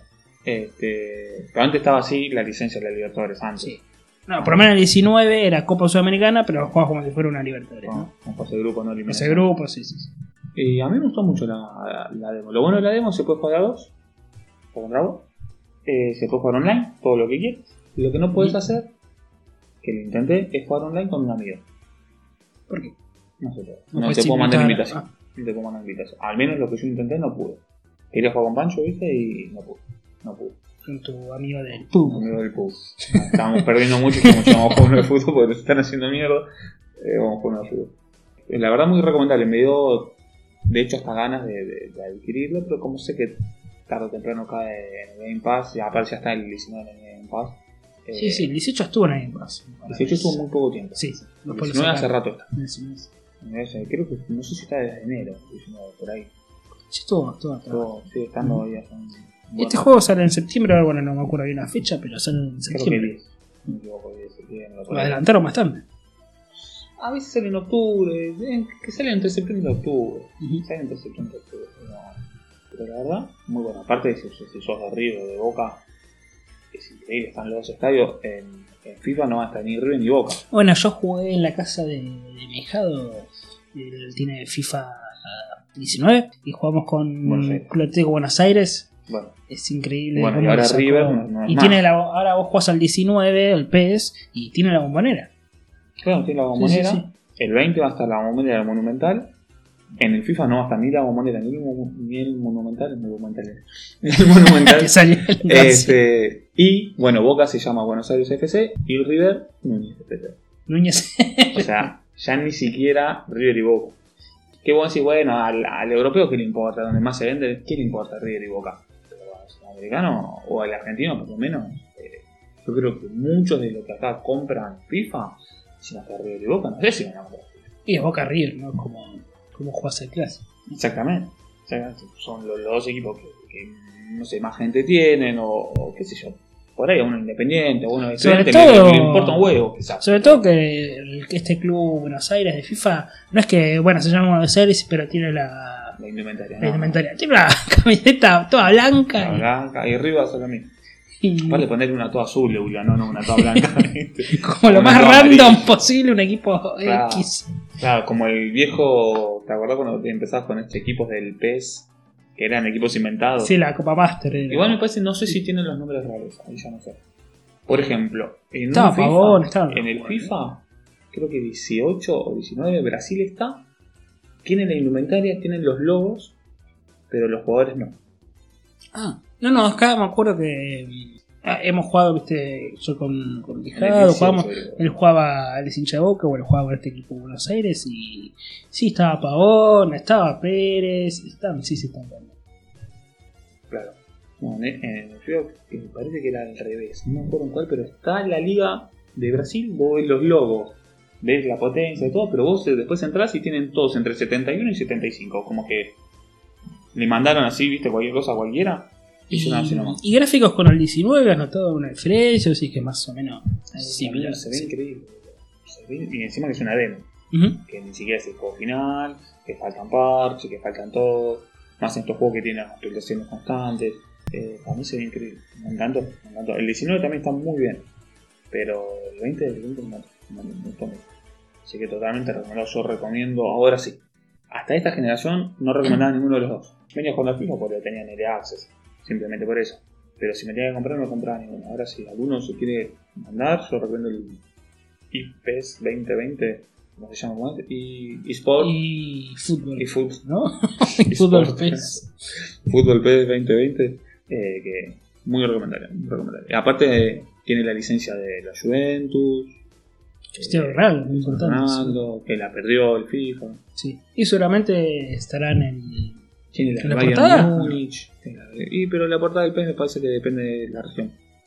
Pero antes estaba así la licencia de la Libertadores. Antes. Sí. No, por lo menos en el 19 era Copa Sudamericana, pero jugabas como si fuera una Libertadores. ¿no? Con fase de grupo, no Fase eliminación. de grupo, sí. Y a mí me gustó mucho la demo. Lo bueno de la demo, se puede jugar a 2. Con Bravo. Se puede jugar online, todo lo que quieras. Lo que no puedes hacer, que lo intenté, es jugar online con un amigo. ¿Por qué? No se puede. No No puedes te puedo mandar invitar. invitación. No te puedo mandar invitación. Al menos lo que yo intenté no pude. Quería jugar con Pancho, ¿viste? Y no pude. Con tu amigo del Un PUB. amigo del PUB. Estábamos perdiendo mucho y como vamos jugando de fútbol porque nos están haciendo mierda. Vamos jugando de fútbol. La verdad muy recomendable. Me dio, de hecho, hasta ganas de adquirirlo, pero como sé que tarde o temprano cae en el Game Pass, y aparte ya está el 19 en el Game Pass. Sí, el 18 estuvo en Game Pass. El 18 estuvo muy poco tiempo. Sí, El después lo 19 hace sacaron. rato está. El 19. Creo que, no sé si está desde enero, 19, por ahí. Sí, estuvo. Todo sigue estando ahí hace un buen Este rato. juego sale en septiembre, bueno, no me acuerdo bien la fecha, pero sale en Creo que septiembre. 10. No me equivoco, 10 de septiembre, por Lo ahí. adelantaron bastante. A veces sale en octubre, que sale entre septiembre y octubre. Ujú. Sale entre septiembre y octubre. Pero la verdad, muy bueno. Aparte, si sos de River o de Boca, es increíble. Están los dos estadios. En FIFA no va a estar ni River ni Boca. Bueno, yo jugué en la casa de Mejado. Él tiene FIFA 19 y jugamos con Buenos Aires. Club Atlético Buenos Aires. Bueno, Es increíble. Bueno, cómo y ahora lo sacó. River no es y más. tiene ahora vos jugás al 19, el PES, y tiene la bombonera. claro, tiene la bombonera. Sí, sí, El 20 va a estar la bombonera del Monumental. En el FIFA no va a estar ni la bombonera ni el Monumental. El Monumental. Que salió el Y bueno, Boca se llama Buenos Aires FC y River Núñez FC. Núñez. O sea, ya ni siquiera River y Boca. Que vos decís, bueno, al europeo, ¿qué le importa? Donde más se vende, ¿qué le importa River y Boca? Pero al americano o al argentino, por lo menos, yo creo que muchos de los que acá compran FIFA, si no está River y Boca, no sé si van a comprar. Y es Boca River, ¿no? Como jugás el clásico. Exactamente. Son los dos equipos que no sé, más gente tienen, o qué sé yo. Por ahí a uno independiente, a uno de Sobre frente, todo- le importa un huevo, quizás. Sobre todo que este club Buenos Aires de FIFA no es que, bueno, se llama Buenos Aires, pero tiene la La indumentaria, la indumentaria. Tiene una camiseta toda blanca. La blanca, y arriba solo a mí. Y Vale ponerle una toda azul, Julia, no una toda blanca. como lo Una más toda random amarilla. posible, un equipo Claro. X. Claro, como el viejo, ¿te acordás cuando empezabas con estos equipos del PES? Que eran equipos inventados. Sí, la Copa Master. era. Igual me parece, no sé si tienen los nombres raros, ahí ya no sé. Por ejemplo, en, Estaba un FIFA, Pavón, estaba en el Pavón. FIFA, creo que 18 o 19, Brasil está, tienen la indumentaria, tienen los logos, pero los jugadores no. No, acá me acuerdo que hemos jugado, viste, yo con En el Quijado, 18, jugamos, digo. él jugaba al hincha de Boca, bueno, jugaba con este equipo de Buenos Aires y sí, estaba Pavón, estaba Pérez, estaban. Claro. No, en el FIFA me parece que era al revés, no me acuerdo en cuál, pero está en la liga de Brasil, vos ves los logos, ves la potencia y todo, pero vos después entrás y tienen todos entre 71 y 75, como que le mandaron así, viste, cualquier cosa a cualquiera, y hicieron así nomás. Y gráficos con el 19, has notado una diferencia, o sí que más o menos similar. Se ve increíble. Y encima que es una demo, Ujú. que ni siquiera es el juego final, que faltan parches, que faltan todo, más en estos juegos que tienen actualizaciones constantes. Para mí se ve increíble, me encantó. El 19 también está muy bien, pero el 20 me gustó mucho. Así que totalmente recomendado, yo recomiendo, ahora sí. Hasta esta generación no recomendaba ninguno de los dos. Venía jugando al FIFA porque tenían el Access, simplemente por eso. Pero si me tenía que comprar, no compraba ninguno. Ahora sí, alguno se quiere mandar, yo recomiendo el IPES 2020, ¿cómo se llama? ¿Cómo es? eSport Y fútbol, y Foot. ¿no? Y fútbol eSport. PES. Fútbol PES 2020, que muy recomendable, muy recomendable. Y aparte tiene la licencia de la Juventus, Cristiano Ronaldo, muy importante. Ronaldo, que la perdió el FIFA. Sí. Y seguramente estarán en. Tiene la ¿En la Bayern portada? Múnich. Pero la portada del PES me parece que depende de la región.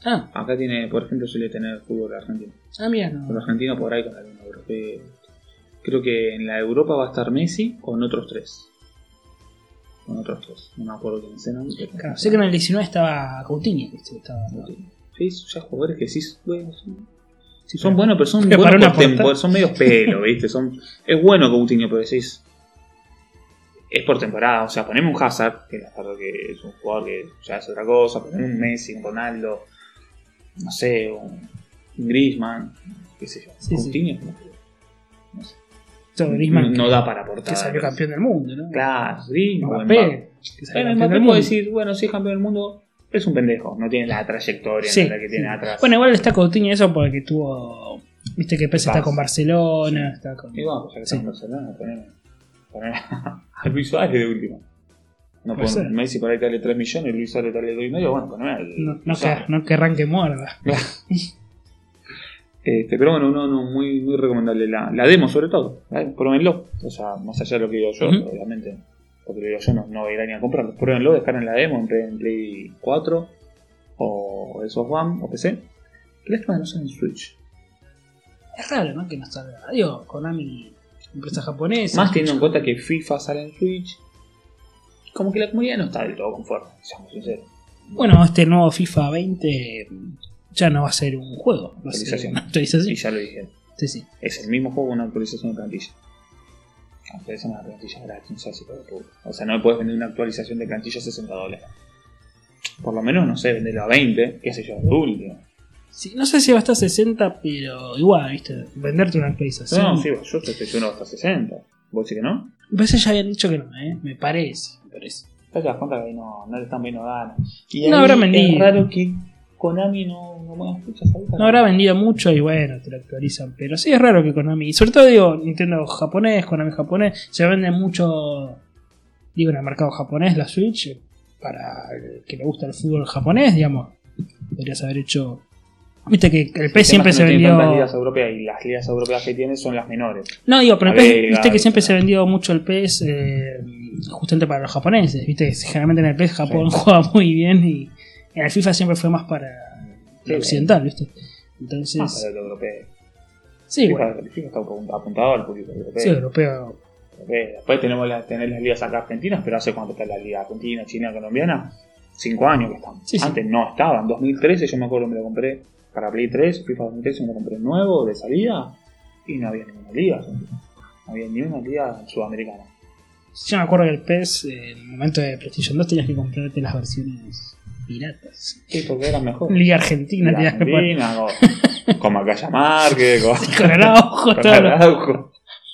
Ah, Acá tiene, por ejemplo, suele tener fútbol argentino. mira, no. El argentino por ahí con algún europeo. Creo que en la Europa va a estar Messi con otros 3. Con otros 3. No me acuerdo quién serán. Claro, sé que en el 19 estaba Coutinho. ¿Viste? Sí, ya jugadores que sí, bueno, sí son buenos, pero son Que para buenos una por portada. son medios pelo, ¿viste? Es bueno Coutinho, pero decís. Es por temporada, o sea, poneme un Hazard, que es un jugador que ya es otra cosa, poneme un Messi, un Ronaldo, no sé, un Griezmann, qué sé yo. Sí, Coutinho no sé. Griezmann, No da para aportar. que salió campeón del mundo, ¿no? Claro, Griezmann. Mbappé, que salió Bueno, campeón Mbappé del puede mundo. decir, bueno, si es campeón del mundo, es un pendejo, no tiene la trayectoria Sí, la que tiene atrás. Bueno, igual está Coutinho eso porque tuvo. Viste que PES está con Barcelona, está con. Y vamos, ya que Sí. estamos en Barcelona, poner a Luis Suárez de última. No Puede ser. Messi por ahí darle 3 millones y Luis Suárez darle 2,5, bueno, poneme al No Luis Suárez. querrán que muerda. Pero bueno, uno muy, muy recomendable. La demo sobre todo, pruébenlo. O sea, más allá de lo que digo yo, Ujú. obviamente, porque lo digo yo no voy a ir ni a comprarlo. Pruébenlo, descarguen la demo en Play 4 o Xbox One o PC. Lástima que no sea en Switch. Es raro, ¿no? Que no salga. Digo, Konami, empresa japonesa. Más teniendo en cuenta que FIFA sale en Switch. Como que la comunidad no está del todo conforme, seamos sinceros. Bueno, este nuevo FIFA 20 ya no va a ser un juego, va a ser Actualización. una actualización. Y ya lo dije. Sí. Es el mismo juego con una actualización de plantilla. Actualización de plantilla gratis, no sé si todo pudo. O sea, no me puedes vender una actualización de plantilla a $60. Por lo menos, no sé, venderlo a 20, qué sé yo, de último. Sí, no sé si va a estar 60, pero igual, ¿viste? Venderte una actualización. No, sí, yo te estoy diciendo hasta 60. ¿Vos decís que no? Me parece que ya habían dicho que no, ¿eh? Me parece. Te das cuenta que ahí no le están viendo ganas. Y No ahí habrá vendido. es raro que Konami no mueva fichas ahí. No habrá vendido mucho y bueno, te lo actualizan. Pero sí es raro que Konami, y sobre todo digo, Nintendo japonés, Konami japonés, se vende mucho, digo, en el mercado japonés la Switch, para el que le gusta el fútbol japonés, digamos. Podrías haber hecho. Viste que el PES siempre se vendió. Tantas ligas europeas y las ligas europeas que tiene son las menores. No, digo, pero el La PES, belga, viste que siempre ¿viste? se vendió mucho el PES justamente para los japoneses. Viste que generalmente en el PES Japón juega muy bien y en el FIFA siempre fue más para Sí, el occidental, ¿viste? Entonces. Más para el europeo. Sí, FIFA, bueno, el FIFA está apuntado al público europeo. sí, europeo. Después tenemos tener las ligas acá argentinas, pero ¿hace cuánto está la liga argentina, china, colombiana? 5 años que están. Sí, sí. Antes no estaban. En 2013 yo me acuerdo que me lo compré para Play 3, FIFA 2013 me lo compré nuevo de salida y no había ninguna liga. No había ni una liga sudamericana. Yo me acuerdo que el PES, en el momento de PlayStation 2, tenías que comprarte las versiones piratas. Sí, porque era mejor. Liga Argentina, Liga tenías que poner. Argentina, con Macaya Márquez, Con Araujo, con todo lo- Araujo.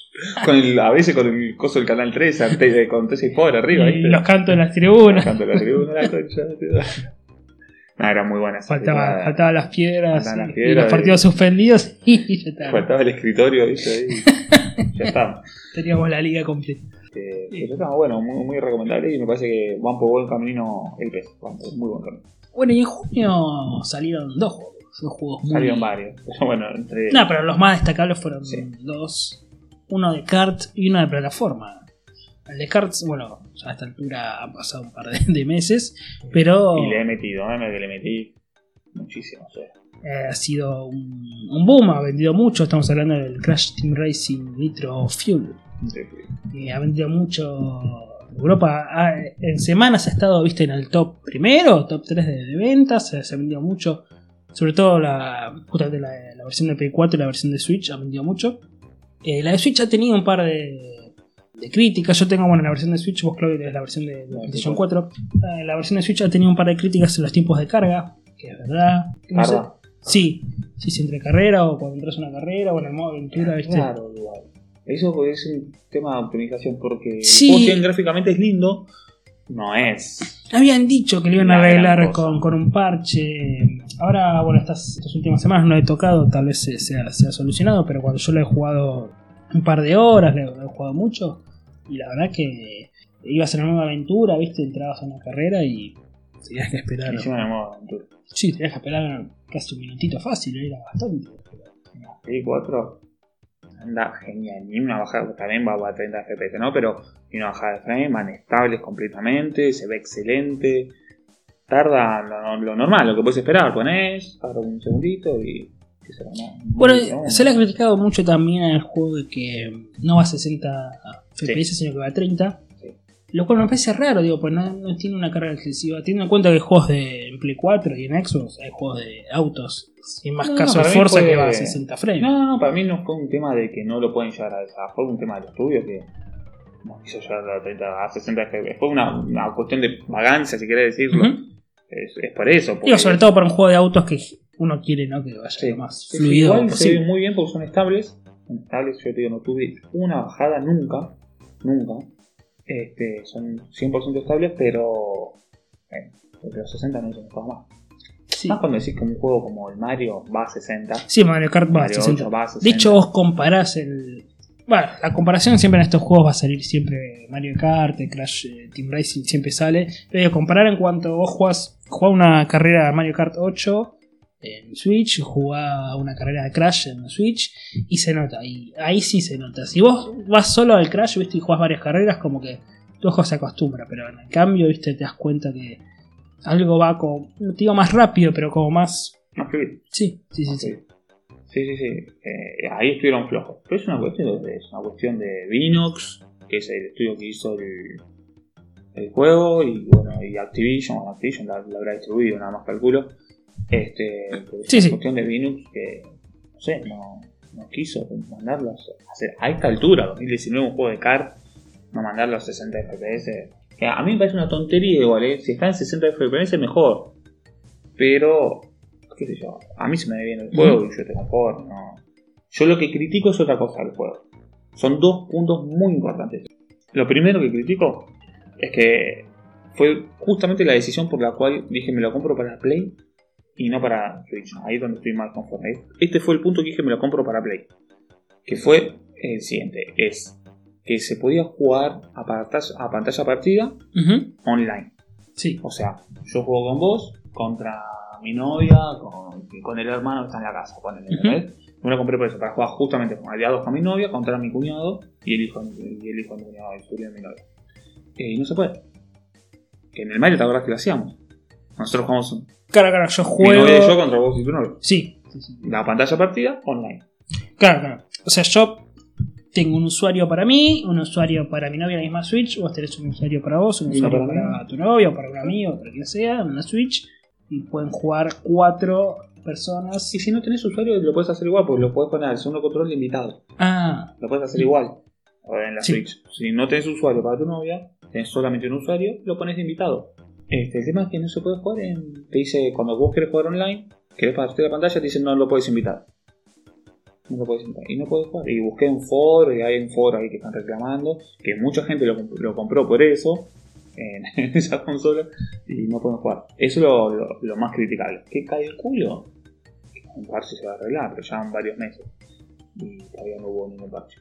A veces con el coso del canal 3, con T6 Power arriba, y ¿viste? los cantos de las tribunas. Canto de la tribuna, la concha de tu madre. No, era muy buena esa temporada. Faltaban las piedras, Faltaban las y piedras los partidos suspendidos y ya está. Faltaba el escritorio, ¿viste? Ahí. Ya está. Teníamos la liga completa. Pero está bueno, muy, muy recomendable y me parece que van por buen camino el PES. Van por muy buen camino. Bueno, y en junio salieron dos juegos muy... Salieron varios. Pero bueno, entre. No, pero los más destacables fueron Sí. dos. Uno de kart y uno de plataforma. El de karts, bueno, ya a esta altura ha pasado un par de meses, pero Y le he metido, que le metí muchísimo. O sea. ha sido un boom, ha vendido mucho. Estamos hablando del Crash Team Racing Nitro Fuel. Que ha vendido mucho. Europa en semanas ha estado, viste, en el top primero, top 3 de ventas. Se ha vendido mucho. Sobre todo justamente la versión de Play 4 y la versión de Switch ha vendido mucho. La de Switch ha tenido un par de críticas. Yo tengo, bueno, la versión de Switch, vos Chloe tenés la versión de PlayStation 4. La versión de Switch ha tenido un par de críticas en los tiempos de carga, que es verdad. No sé. ¿Carga? Sí, entre carrera o cuando entras a una carrera o en el modo aventura, ¿viste? Claro, igual. Eso es un tema de optimización porque Sí. el juego si bien gráficamente es lindo, no es. Habían dicho que lo iban a La gran arreglar cosa. con un parche. Ahora, bueno, estas últimas semanas no he tocado, tal vez se ha solucionado, pero cuando yo lo he jugado un par de horas, lo he jugado mucho, y la verdad que ibas en una nueva aventura, ¿viste? Entrabas a una carrera y tenías que esperar. Encima de modo aventura. Sí, tenías que esperar casi un minutito fácil, era bastante. Play 4 anda genial, ni una bajada, también va a 30 FPS, ¿no? Pero ni una bajada de frame, van estables completamente, se ve excelente. tarda lo normal, lo que puedes esperar. Ponés, tarda un segundito y... Bueno, se le ha criticado mucho también al juego de que no va a 60 FPS, sino que va a 30. Sí. Lo cual me parece raro, digo, pues no tiene una carga excesiva. Teniendo en cuenta que hay juegos en Play 4 y en Xbox hay juegos de autos sin más caso de para mí Forza fue- que va a 60 frames. No, para mí no fue un tema de que no lo pueden llegar a esa. Fue un tema del estudio que no quiso llegar a 30 a 60 FPS. Fue una cuestión de vagancia, si querés decirlo. Ujú. Es por eso. Digo, sobre todo para un juego de autos que uno quiere, ¿no? Que vaya Sí. lo más Sí, fluido igual se posible. ve muy bien porque son estables. Son estables, yo te digo, no tuve una bajada nunca. Son 100% estables, pero entre los 60 no se me más. Sí. Más cuando decís que un juego como el Mario va a 60. Sí, Mario Kart va a Mario 60. 8 va a 60. De hecho, vos comparás el... Bueno, la comparación siempre en estos juegos va a salir siempre Mario Kart, Crash Team Racing siempre sale. Pero comparar en cuanto vos jugás una carrera de Mario Kart 8 en Switch, jugás una carrera de Crash en Switch y se nota. Y ahí sí se nota. Si vos vas solo al Crash, viste, y jugás varias carreras, como que tu ojo se acostumbra. Pero en el cambio, viste, te das cuenta que algo va como, no te digo más rápido, pero como más... Más fluido. Sí. Sí. Ahí estuvieron flojos. Pero es una cuestión de Vinox, que es el estudio que hizo el juego, y bueno, y Activision la habrá distribuido, nada más calculo. Es una cuestión de Vinox que, no sé, no quiso mandarlos a hacer a esta altura, 2019, un juego de kart, no mandarlo a 60 FPS. Que a mí me parece una tontería igual, si está en 60 FPS mejor. Pero, qué sé yo, a mí se me ve bien el juego y yo te conformo, ¿no? Yo lo que critico es otra cosa del juego. Son dos puntos muy importantes. Lo primero que critico es que fue justamente la decisión por la cual dije me lo compro para Play y no para Switch. Ahí es donde estoy más conforme. Este fue el punto que dije me lo compro para Play. Que fue el siguiente. Es que se podía jugar a pantalla partida online. Sí. O sea, yo juego con vos contra mi novia, con el hermano que está en la casa. ¿Entendés? Me lo compré por eso, para jugar justamente con aliados con mi novia contra mi cuñado y el hijo de mi cuñado, el sobrino de mi novia. Y no se puede. Que en el Mario, ¿te acordás que lo hacíamos? Nosotros jugamos Claro, yo mi juego... novia y yo contra vos y tu novia. Sí. La pantalla partida online. Claro. O sea, yo tengo un usuario para mí, un usuario para mi novia en la misma Switch, vos tenés un usuario para vos, un Y uno usuario para para tu novio, para un amigo, para quien sea, en una Switch, y pueden jugar 4 personas. Y si no tenés usuario, lo puedes hacer igual, porque lo puedes poner al segundo control limitado. Ah, Lo puedes hacer igual en la Sí. Switch. Si no tenés usuario para tu novia, tenés solamente un usuario, lo pones de invitado. El tema es que no se puede jugar te dice, cuando vos querés jugar online, querés pasarte la pantalla, te dice no lo puedes invitar. No lo puedes invitar. Y no puedes jugar. Y busqué un foro, y hay un foro ahí que están reclamando, que mucha gente lo compró por eso, en esa consola, y no pueden jugar. Eso es lo más criticable. ¿Qué cae el culo? Un parche se va a arreglar, pero ya van varios meses. Y todavía no hubo ningún parche.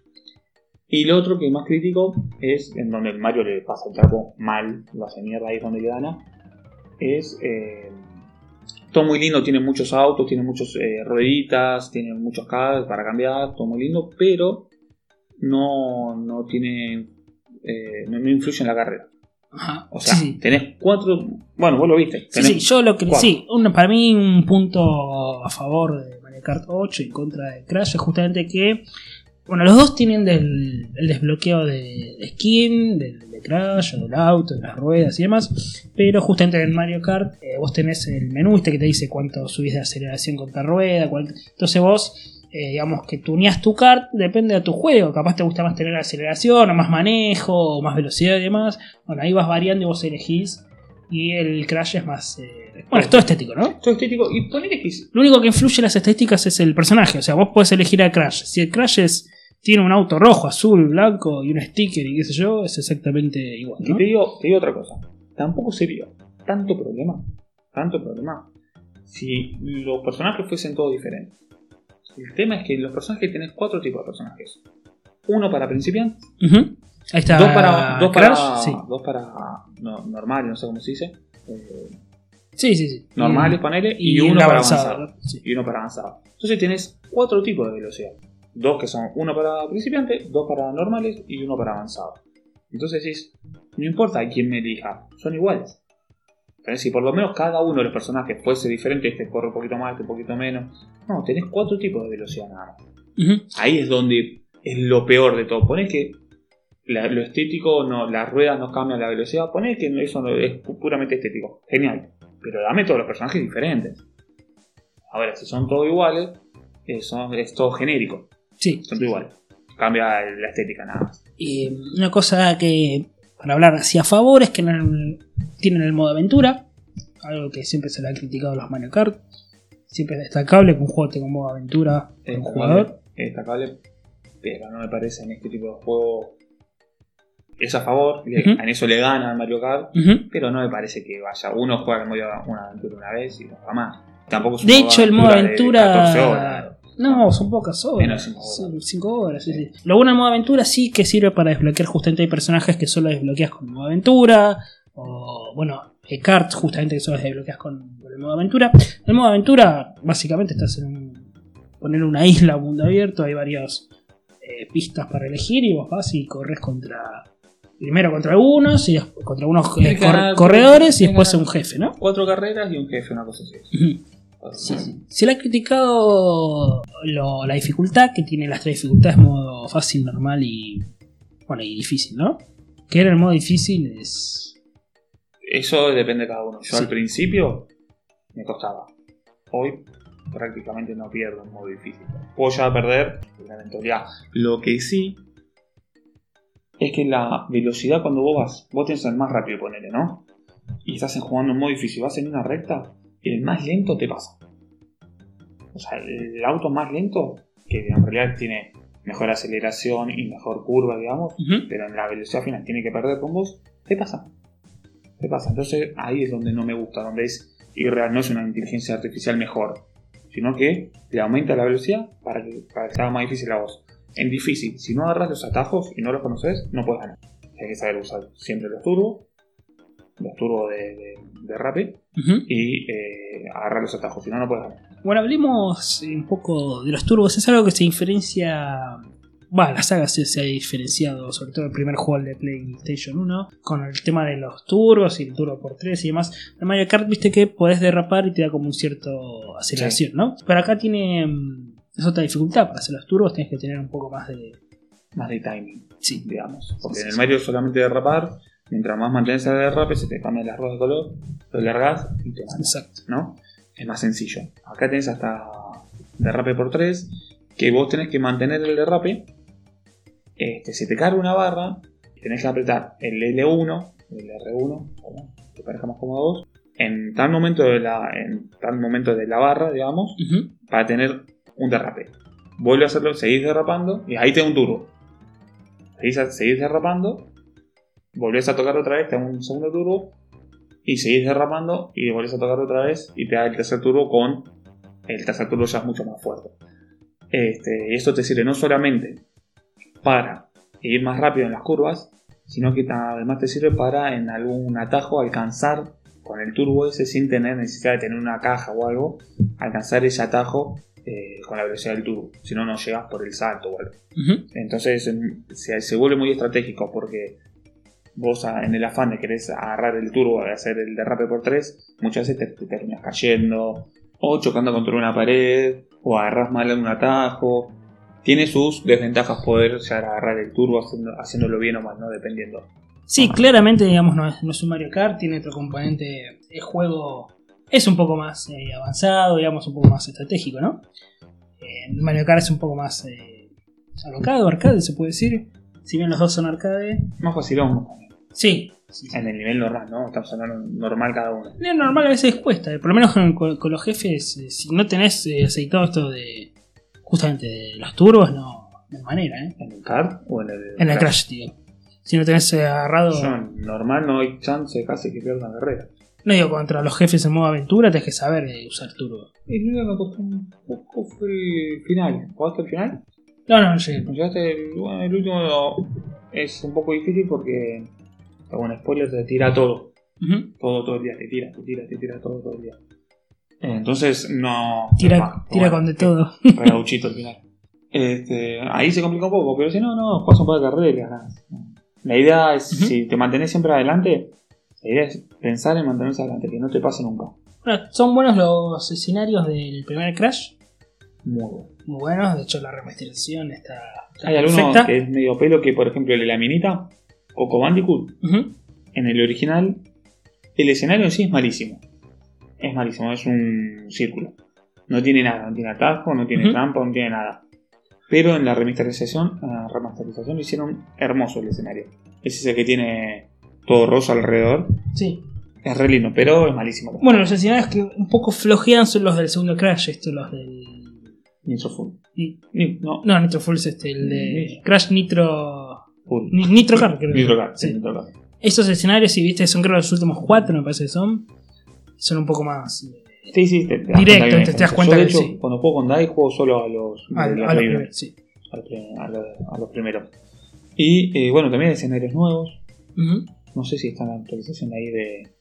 Y lo otro que es más crítico es en donde el Mario le pasa el trapo mal, lo hace mierda, ahí es donde le gana. Es todo muy lindo, tiene muchos autos, tiene muchas rueditas, tiene muchos cables para cambiar, todo muy lindo, pero no tiene, no influye en la carrera. ajá. O sea, sí. tenés 4, bueno, vos lo viste. Sí, yo lo que... cuatro. Sí, para mí un punto a favor de Mario Kart 8 y en contra de Crash es justamente que... Bueno, los dos tienen el desbloqueo de skin, de Crash, del auto, de las ruedas y demás. Pero justamente en Mario Kart vos tenés el menú que te dice cuánto subís de aceleración con cada rueda. Entonces vos, digamos que tuneás tu kart, depende de tu juego. Capaz te gusta más tener aceleración, o más manejo, o más velocidad y demás. Bueno, ahí vas variando y vos elegís. Y el Crash es más... bueno, es todo estético, ¿no? Todo estético. Y ponele que... Lo único que influye en las estadísticas es el personaje. O sea, vos podés elegir a Crash. Si el Crash tiene un auto rojo, azul, blanco y un sticker y qué sé yo, es exactamente igual, Y ¿no? te digo otra cosa. Tampoco sería tanto problema si los personajes fuesen todos diferentes. El tema es que los personajes tenés 4 tipos de personajes. Uno para principiantes, Ujú. Ahí está. dos Crash, sí. para normales, no sé cómo se dice. Sí. Normales, ponele, y un uno para avanzado, avanzado. ¿no? Sí. Y uno para avanzado. Entonces tenés 4 tipos de velocidad. 2 que son uno para principiantes, 2 para normales y uno para avanzado. Entonces decís, no importa quién me elija, son iguales. Si por lo menos cada uno de los personajes fuese diferente, este corre un poquito más, este un poquito menos. No, tenés 4 tipos de velocidad nada más. Ahí es donde es lo peor de todo. Ponés que lo estético, no, las ruedas no cambian la velocidad. Ponés que eso no, es puramente estético. Genial. Pero dame todos los personajes diferentes. Ahora, si son todos iguales, es todo genérico. Sí. Son todos iguales. Cambia la estética nada más. Y una cosa que, para hablar así a favor, es que tienen el modo aventura. Algo que siempre se le ha criticado a los Mario Kart. Siempre es destacable que un juego tenga un modo aventura con un jugador. Es destacable, pero no me parece en este tipo de juego. Es a favor, en eso le gana al Mario Kart, pero no me parece que vaya. Uno juega el modo una aventura una vez y no va más. Tampoco es un de hecho, el modo aventura. 14 horas. No, son pocas horas. Menos 5 horas. 5 horas, sí. Lo bueno del modo aventura sí que sirve para desbloquear. Justamente hay personajes que solo desbloqueas con el modo aventura. O, bueno, Kart justamente que solo desbloqueas con el modo aventura. El modo aventura, básicamente estás poner una isla o mundo abierto. Hay varias pistas para elegir y vos vas y corres primero contra algunos y contra unos corredores y después un jefe, ¿no? 4 carreras y un jefe, una cosa así. Sí. Se le ha criticado la dificultad, que tiene las 3 dificultades: modo fácil, normal y difícil, ¿no? Que era el modo difícil Eso depende de cada uno. Yo al principio me costaba. Hoy prácticamente no pierdo en modo difícil. Puedo ya perder la eventualidad. Lo que sí es que la velocidad cuando vos tienes el más rápido, ponele, ¿no? Y estás jugando en modo difícil, vas en una recta, el más lento te pasa. O sea, el auto más lento, que en realidad tiene mejor aceleración y mejor curva, digamos, pero en la velocidad final tiene que perder con vos, te pasa. Entonces ahí es donde no me gusta, donde es irreal, no es una inteligencia artificial mejor, sino que le aumenta la velocidad para que se haga más difícil a vos. En difícil, si no agarras los atajos y no los conoces, no puedes ganar. Hay que saber usar siempre los turbos de derrape y agarrar los atajos, si no, no puedes ganar. Bueno, hablemos un poco de los turbos. Es algo que se diferencia. Bueno, la saga se ha diferenciado, sobre todo el primer juego de PlayStation 1, con el tema de los turbos y el turbo por 3 y demás. En Mario Kart, viste que podés derrapar y te da como un cierto aceleración, ¿no? Pero acá es otra dificultad. Para hacer los turbos tenés que tener un poco más de timing, sí, digamos. Porque en el Mario solamente derrapar, mientras más mantenés el derrape, se te cambian las ruedas de color, lo largás y te ganas. Exacto. ¿No? Es más sencillo. Acá tenés hasta derrape por 3, que vos tenés que mantener el derrape. Si te carga una barra, tenés que apretar el L1, el R1, como te parezca más cómodo a vos, en tal momento de la barra, digamos, para tener un derrape. Vuelve a hacerlo, seguís derrapando y ahí te da un turbo. Seguís derrapando, volvés a tocar otra vez, te da un segundo turbo y seguís derrapando y volvés a tocar otra vez y te da el tercer turbo el tercer turbo ya es mucho más fuerte. Y esto te sirve no solamente para ir más rápido en las curvas, sino que además te sirve para en algún atajo alcanzar con el turbo ese sin tener necesidad de tener una caja o algo, alcanzar ese atajo con la velocidad del turbo, si no, no llegas por el salto o algo. Entonces se vuelve muy estratégico porque vos en el afán de querés agarrar el turbo y hacer el derrape por 3, muchas veces te terminas cayendo o chocando contra una pared o agarrás mal en un atajo. Tiene sus desventajas poder llegar a agarrar el turbo haciéndolo bien o mal, ¿no? Dependiendo. Sí, claramente, digamos, no es un Mario Kart, tiene otro componente. El juego es un poco más avanzado, digamos, un poco más estratégico, ¿no? El Mario Kart es un poco más arcade, se puede decir. Si bien los dos son arcade. Más facilón. Sí. En el nivel normal, ¿no? Estamos hablando normal cada uno. El normal a veces cuesta, por lo menos con los jefes, si no tenés aceitado esto de justamente de los turbos, no hay manera, ¿eh? ¿En el kart o en el En el Crash, tío. Si no tenés agarrado. Yo, normal no hay chance casi que pierda la carrera. No digo contra los jefes en modo aventura, tenés que saber usar turbo. El único que me costó un poco fue el final. ¿Jugaste el final? No llegué. El último es un poco difícil porque, con spoiler, te tira todo. Todo el día, te tira todo el día. Entonces no. Tira con de todo. Gauchito al final. Ahí se complica un poco, pero si no, juegas un par de carreras. La idea es, si te mantenés siempre adelante, La idea es pensar en mantenerse adelante, que no te pase nunca. Bueno, son buenos los escenarios del primer Crash. Muy bueno. Muy buenos, de hecho la remasterización está Hay alguno perfecta. que es medio pelo, que por ejemplo el de la minita, Coco Bandicoot, Ujú. en el original, el escenario en sí es malísimo. Es malísimo, es un círculo. No tiene nada, no tiene atajo, no tiene Ujú. trampa, no tiene nada. Pero en la remasterización lo hicieron hermoso el escenario. Ese es el que tiene todo rosa alrededor. Sí. Es re lindo, pero es malísimo. Bueno, los escenarios que un poco flojean son los del segundo Crash, los del... Nitro Full. Ni- No, No, Nitro Full es el de Crash Nitro... Full. Nitro Kart, creo. Nitro Kart, Sí. Nitro Kart. Estos escenarios, si viste, son creo los últimos 4, me parece que son un poco más... Sí, te das Directo, cuenta que hay una te das diferencia. cuenta Yo, de que hecho, sí. cuando juego con DAI, juego solo a los a de la los Play uno. primeros, sí. A los primeros. Y bueno, también hay escenarios nuevos. Ujú. No sé si está en la actualización ahí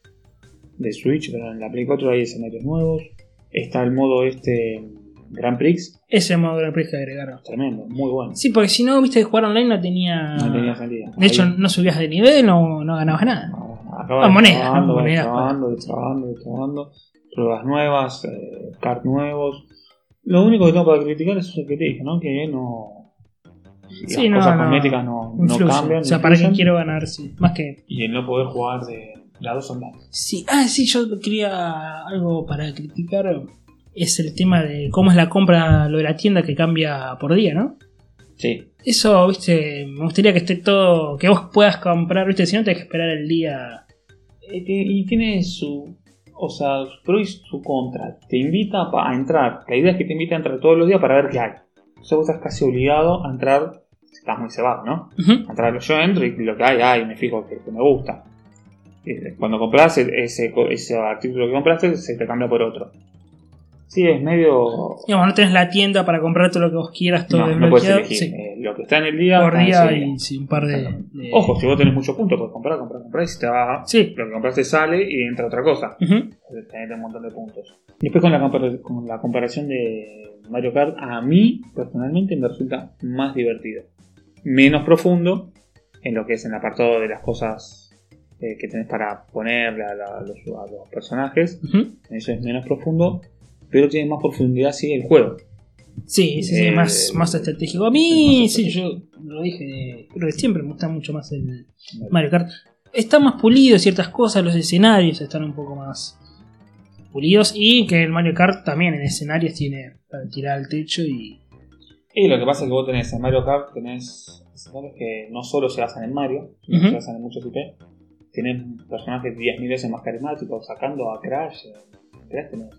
de Switch, pero en la Play 4 hay escenarios nuevos. Está el modo Grand Prix, Ese modo Grand Prix que agregaron. tremendo, muy bueno. Sí, porque si no, viste, jugar online no tenía... No tenía salida. De hecho, no subías de nivel, no ganabas nada. Acaba monedas, monedas, monedas. destrabando. Pruebas nuevas, kart nuevos. Lo único que tengo para criticar es eso que te dije, ¿no? Que no. Sí, las cosas cosméticas no influye. cambian. O sea, no ¿para qué influyen. quiero ganar? Sí. Más que... Y el no poder jugar de las dos online. Sí, sí, yo quería algo para criticar. Es el tema de cómo es la compra, lo de la tienda que cambia por día, ¿no? Sí. Eso, viste, me gustaría que esté todo, que vos puedas comprar, viste, si no tenés que esperar el día. Y tiene su. O sea, su pro y su contra. Te invita a entrar. La idea es que te invita a entrar todos los días para ver qué hay. O sea, vos estás casi obligado a entrar. Estás muy cebado, ¿no? Ujú. A entrar, yo entro y lo que hay, me fijo que me gusta. Cuando compras ese artículo que compraste, se te cambia por otro. Sí, es medio. Digamos, no tenés la tienda para comprar todo lo que vos quieras, todo No puedes desbloqueado. elegir. Sí, Lo que está en el día. por está en día ese día. y sí, un par de... Ojo, si vos tenés muchos puntos, puedes comprar. Y si te va. Sí. Lo que compraste sale y entra otra cosa. Ujú. Tenés un montón de puntos. Después con la comparación de Mario Kart, a mí personalmente me resulta más divertido. Menos profundo en lo que es en el apartado de las cosas que tenés para ponerle a los personajes. Ujú. Eso es menos profundo, pero tiene más profundidad sí el juego. Sí, más estratégico. A mí, sí, yo lo dije, creo que siempre me gusta mucho más el Mario Kart. Está más pulido ciertas cosas, los escenarios están un poco más pulidos y que el Mario Kart también en escenarios tiene para tirar al techo y... Y lo que pasa es que vos tenés en Mario Kart, tenés escenarios que no solo se basan en Mario, sino Ujú. se basan en muchos IP. Tenés personajes 10.000 veces más carismáticos, sacando a Crash. Crash tenés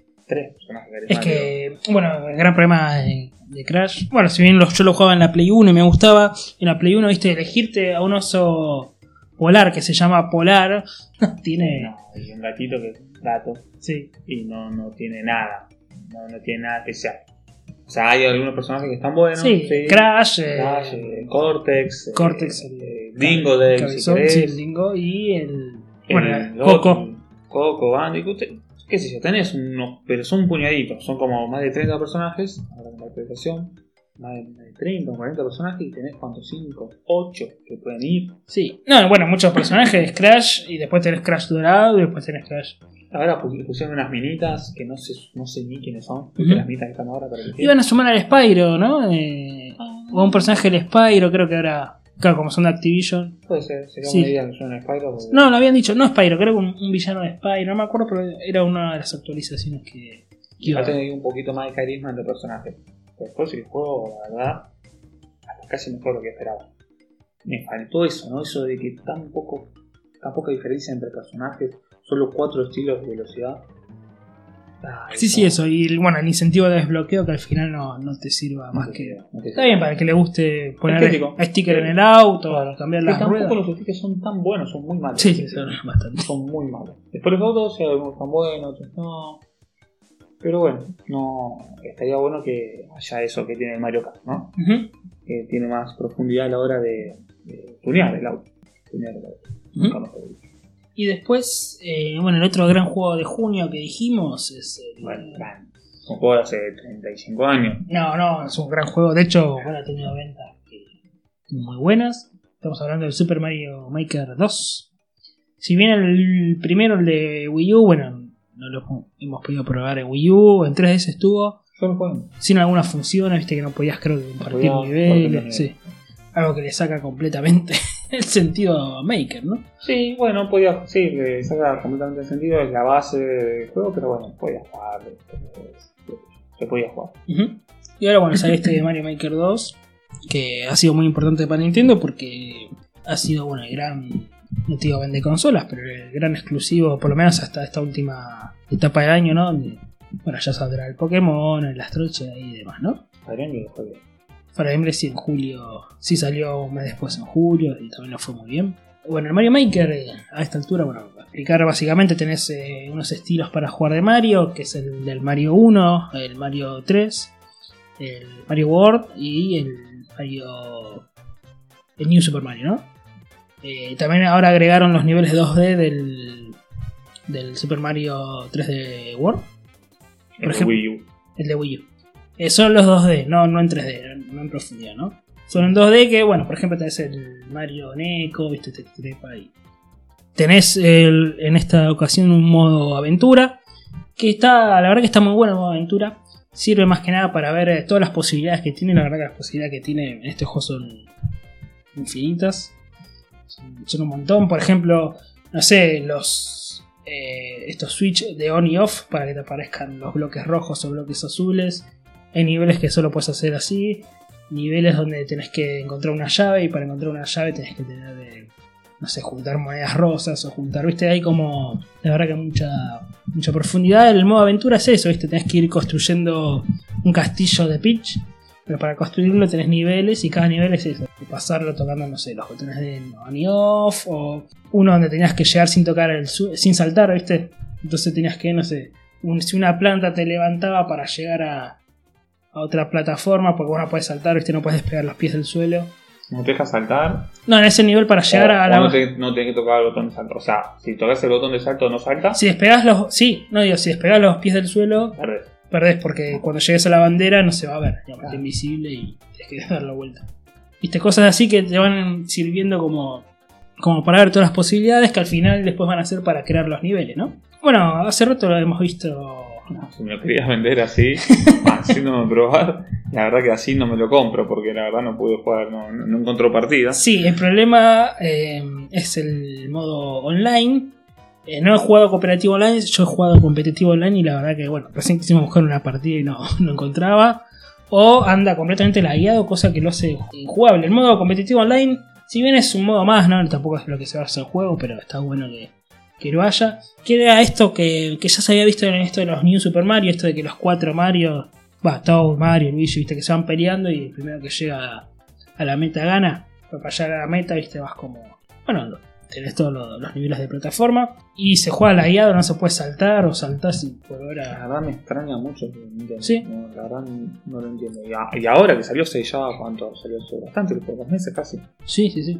3 personajes Es carismáticos. que, bueno, el gran problema de Crash, bueno, si bien yo lo jugaba en la Play 1 y me gustaba, en la Play 1, viste, elegirte a un oso polar que se llama Polar, tiene... No, y un gatito que es gato Sí. y no tiene nada. No tiene nada especial. O sea, hay algunos personajes que están buenos. Sí, Crash, Crash, Cortex, Cortex, Dingo Dale, si Cabezón, querés. sí, el Dingo y el... Bueno, El Coco. Coco, Bandicoot, qué sé yo, tenés unos, pero son puñaditos, son como más de 30 personajes, ahora con la actualización, más de 30 o 40 personajes y tenés cuántos, 5, 8 que pueden ir. Sí. No, bueno, muchos personajes, Crash, y después tenés Crash Dorado, y después tenés Crash... Ahora pusieron unas minitas que no sé ni quiénes son, Ujú. las minitas que están ahora para elegir. Iban a sumar al Spyro, ¿no? O a un personaje del Spyro, creo que ahora... Claro, como son de Activision. Puede ser, sería Sí. una idea que son en Spyro. Porque... No, lo habían dicho, no Spyro, creo que un villano de Spyro, no me acuerdo, pero era una de las actualizaciones que iba va a a tener un poquito más de carisma entre personajes. Después el juego, la verdad, hasta casi mejor lo que esperaba. Me faltó eso, ¿no? Eso de que tan poca diferencia entre personajes, solo 4 estilos de velocidad. Sí, eso. Y bueno, el incentivo de desbloqueo que al final no te sirva más que... Está bien para el que le guste poner Estético. sticker en el auto, cambiar Que las tampoco ruedas. los stickers son tan buenos, son muy malos. Sí, son bastante. Son muy malos. Después los otros, algunos están buenos, otros no. Pero bueno, no estaría bueno que haya eso que tiene el Mario Kart, ¿no? Ujú. Que tiene más profundidad a la hora de tunear el auto. Nunca mejor dicho. Y después, bueno, el otro gran juego de junio que dijimos es... Bueno, un juego de hace 35 años. No, es un gran juego. De hecho, bueno, ha tenido ventas muy buenas. Estamos hablando del Super Mario Maker 2. Si bien el primero, el de Wii U, bueno, no lo hemos podido probar en Wii U, en 3DS estuvo Yo lo juego. sin algunas funciones, viste que no podías, creo que compartir niveles, sí. Algo que le saca completamente el sentido a Maker, ¿no? Sí, bueno, podía, sí, le saca completamente el sentido, es la base del juego, pero bueno, podía jugar, se podía jugar. Uh-huh. Y ahora bueno, sale este de Mario Maker 2, que ha sido muy importante para Nintendo porque ha sido, bueno, el gran, no te digo vende consolas, pero el gran exclusivo, por lo menos hasta esta última etapa del año, ¿no? Donde, bueno, ya saldrá el Pokémon, el Astro y demás, ¿no? Adrián y después bien. Fire Emblem sí en julio, sí salió un mes después en julio y también lo fue muy bien. Bueno, el Mario Maker a esta altura, bueno, para explicar básicamente tenés unos estilos para jugar de Mario, que es el del Mario 1, el Mario 3, el Mario World y el New Super Mario, ¿no? También ahora agregaron los niveles 2D del Super Mario 3D World. Por ejemplo, Wii U. El de Wii U. Son los 2D, no en 3D, no en profundidad, ¿no? Son en 2D que, bueno, por ejemplo tenés el Mario Neko, viste, te trepa ahí. Tenés en esta ocasión un modo aventura, que está, la verdad que está muy bueno el modo aventura. Sirve más que nada para ver todas las posibilidades que tiene. La verdad que las posibilidades que tiene en este juego son infinitas. Son un montón. Por ejemplo, no sé, estos switch de on y off para que te aparezcan los bloques rojos o bloques azules. Hay niveles que solo puedes hacer así. Niveles donde tenés que encontrar una llave. Y para encontrar una llave tenés que tener no sé, juntar monedas rosas o juntar, viste, hay como, la verdad que mucha profundidad. El modo aventura es eso, viste, tenés que ir construyendo un castillo de Peach, pero para construirlo tenés niveles y cada nivel es eso, pasarlo tocando, no sé, los botones de on y off, o uno donde tenías que llegar sin tocar sin saltar, viste, entonces tenías que, no sé, si una planta te levantaba para llegar a otra plataforma, porque vos no podés saltar, viste, no podés despegar los pies del suelo. ¿No te deja saltar? No, en ese nivel para llegar a la... No tenés que tocar el botón de salto. O sea, si tocas el botón de salto no salta. Si despegás si despegás los pies del suelo, perdés, porque cuando llegues a la bandera no se va a ver, digamos, está invisible y tienes que dar la vuelta. Viste, cosas así que te van sirviendo como para ver todas las posibilidades que al final después van a ser para crear los niveles, ¿no? Bueno, hace rato lo hemos visto. No, si me lo querías vender así, haciéndome probar, la verdad que así no me lo compro, porque la verdad no pude jugar, no encontró partida. Sí, el problema es el modo online. No he jugado cooperativo online, yo he jugado competitivo online y la verdad que, bueno, recién quisimos buscar una partida y no encontraba. O anda completamente lagueado, cosa que lo hace injugable. El modo competitivo online, si bien es un modo más, ¿no? Tampoco es lo que se basa el juego, pero está bueno que lo haya. Que era esto que ya se había visto en esto de los New Super Mario, esto de que los 4 Mario, Toad, Mario, Luigi, viste, que se van peleando y el primero que llega a la meta gana. Pero para llegar a la meta, viste, vas como... Bueno, tenés todos los niveles de plataforma y se juega lagueado, no se puede saltar o saltar sin por ahora. La verdad me extraña mucho que no entiendo. Sí. No, la verdad no lo entiendo. Y ahora que salió ya ¿cuánto? Salió hace bastante, por 2 meses casi. Sí.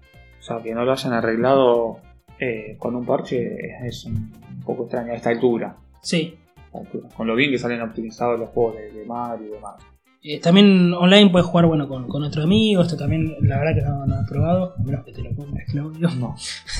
O sea, que no lo hayan arreglado con un parche es un poco extraño a esta altura. Sí. Con lo bien que salen optimizados los juegos de Mario y demás. También online puedes jugar con otro amigo. Esto también, la verdad que no he probado, a menos que te lo compres, Claudio. No.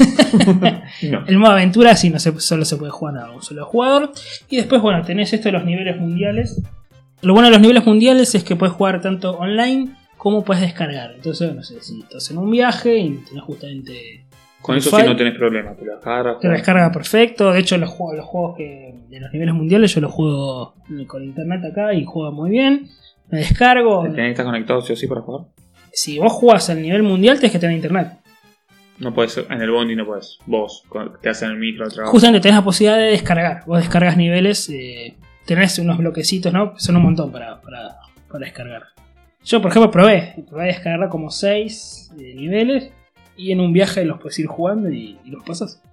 El modo aventura sí, solo se puede jugar a un solo jugador. Y después, bueno, tenés esto de los niveles mundiales. Lo bueno de los niveles mundiales es que puedes jugar tanto online como puedes descargar. Entonces, no sé, si estás en un viaje y tenés justamente... Con eso sí no tenés problema, te lo descargas. Te lo descarga perfecto. De hecho, los juegos de los niveles mundiales yo los juego con internet acá y juega muy bien. Me descargo. ¿Tenés que estar conectado sí o sí para jugar? Si vos jugás al nivel mundial, tenés que tener internet. No podés, en el bondi no podés. Vos, te hacen el micro al trabajo. Justamente tenés la posibilidad de descargar. Vos descargas niveles, tenés unos bloquecitos, ¿no? Son un montón para descargar. Yo, por ejemplo, probé descargar como 6 niveles. Y en un viaje los puedes ir jugando y los pasas.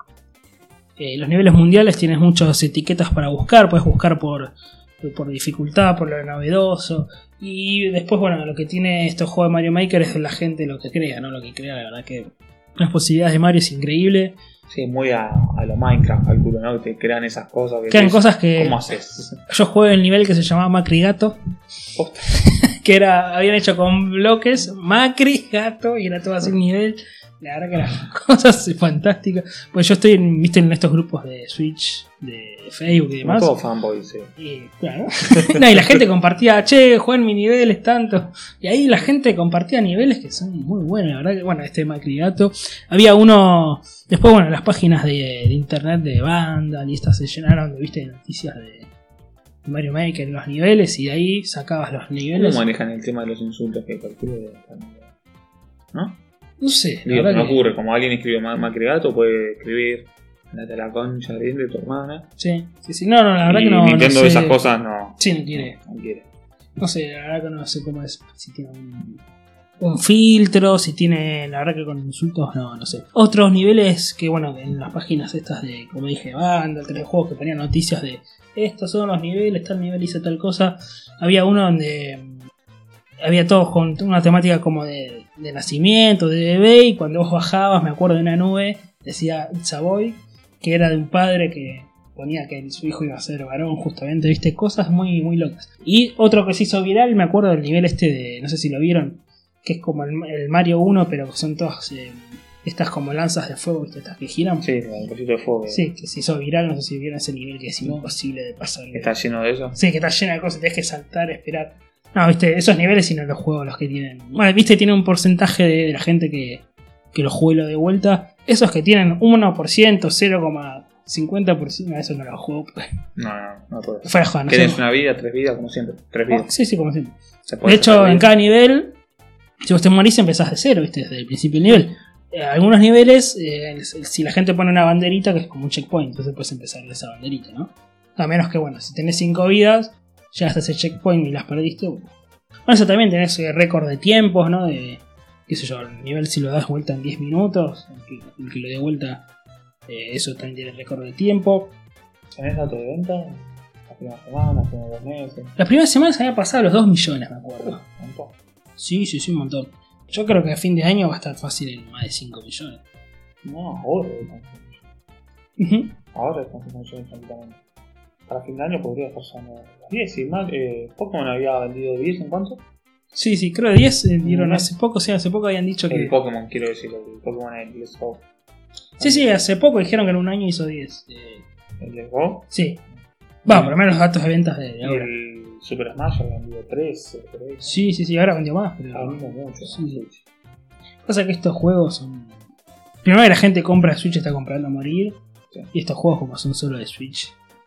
Los niveles mundiales tienes muchas etiquetas para buscar. Puedes buscar por dificultad, por lo novedoso. Y después, bueno, lo que tiene este juego de Mario Maker es la gente lo que crea, ¿no? Lo que crea, la verdad que las posibilidades de Mario es increíble. Sí, muy a lo Minecraft, calculo, ¿no? Que te crean esas cosas. Crean cosas que... ¿Cómo haces? Yo jugué el nivel que se llamaba Macri Gato. Que habían hecho con bloques Macri Gato y era todo así un nivel La verdad que las cosas fantásticas. Pues yo estoy ¿viste? En estos grupos de Switch, de Facebook y demás. Todo fanboy, sí. Y claro. No, y la gente compartía, che, juegan mi nivel es tanto. Y ahí la gente compartía niveles que son muy buenos. La verdad que, bueno, este Macrigato. Había uno. Después, bueno, las páginas de internet de Vandal y estas se llenaron de, viste, noticias de Mario Maker, los niveles. Y de ahí sacabas los niveles. ¿Cómo manejan el tema de los insultos que calculo? ¿No? No sé, la Digo, verdad no que- ocurre, como alguien escribe Macrigato, puede escribir andate a la concha de tu hermana. Sí, sí, sí. No, la verdad Y que no. Nintendo no sé. esas cosas no. Sí, no quiere. No quiere. No sé, la verdad que no sé cómo es. Si tiene un filtro, si tiene. La verdad que con insultos, no sé. Otros niveles que, bueno, en las páginas estas de, como dije, Vandal, telejuegos que ponían noticias de estos son los niveles, tal nivel hizo tal cosa. Había uno donde había todos con una temática como de nacimiento, de bebé, y cuando vos bajabas, me acuerdo de una nube, decía It's a Boy, que era de un padre que ponía que su hijo iba a ser varón, justamente, viste, cosas muy, muy locas. Y otro que se hizo viral, me acuerdo del nivel este de, no sé si lo vieron, que es como el Mario 1, pero que son todas estas como lanzas de fuego, viste, estas que giran. Sí, el cosito de fuego. Sí, que se hizo viral, no sé si vieron ese nivel que es imposible de pasar. Está lleno de eso. Sí, que está llena de cosas, tenés que saltar, esperar. No, viste, esos niveles si no los juego los que tienen. Bueno, viste, tiene un porcentaje de la gente que lo juego y lo de vuelta. Esos que tienen 1%, 0,50%, eso no los juego. Pues. No puedes. Fuera de juego, no sé. Tienes una vida, 3 vidas, como siempre. 3 vidas. Sí, como siempre. Se puede De hecho, sacar en cada nivel, si vos te morís, empezás de cero, viste, desde el principio del nivel. Algunos niveles, si la gente pone una banderita, que es como un checkpoint, entonces puedes empezar de esa banderita, ¿no? A menos que, bueno, si tenés 5 vidas, llegaste a ese checkpoint y las perdiste. Bueno, eso también tenés récord de tiempos, ¿no? De, qué sé yo, el nivel si lo das vuelta en 10 minutos, el que lo dé vuelta, eso también tiene récord de tiempo. ¿Tenés datos de venta? La primera semana, los primeros 2 meses. Las primeras semanas había pasado los 2 millones, me acuerdo. ¿Cuánto? Sí, un montón. Yo creo que a fin de año va a estar fácil en más de 5 millones. No, ahora. Ujú. Ahora están 5 millones tranquilamente. Para fin de año podría estar llegando a 10 y más. Pokémon había vendido 10 en cuánto. Sí, creo que 10 dieron hace poco, sí, hace poco habían dicho que... El Pokémon, quiero decir, el Pokémon en Let's Go. Sí, hace poco dijeron que en un año hizo 10. El Let's Go. Sí. Va, por lo menos los datos de ventas de ahora. El Super Smash había vendido 13. Sí, ahora vendió más, pero... Ha vendido mucho. Sí. Pasa que estos juegos son... Primero que la gente compra Switch, está comprando a morir. Sí. Y estos juegos como son solo de Switch.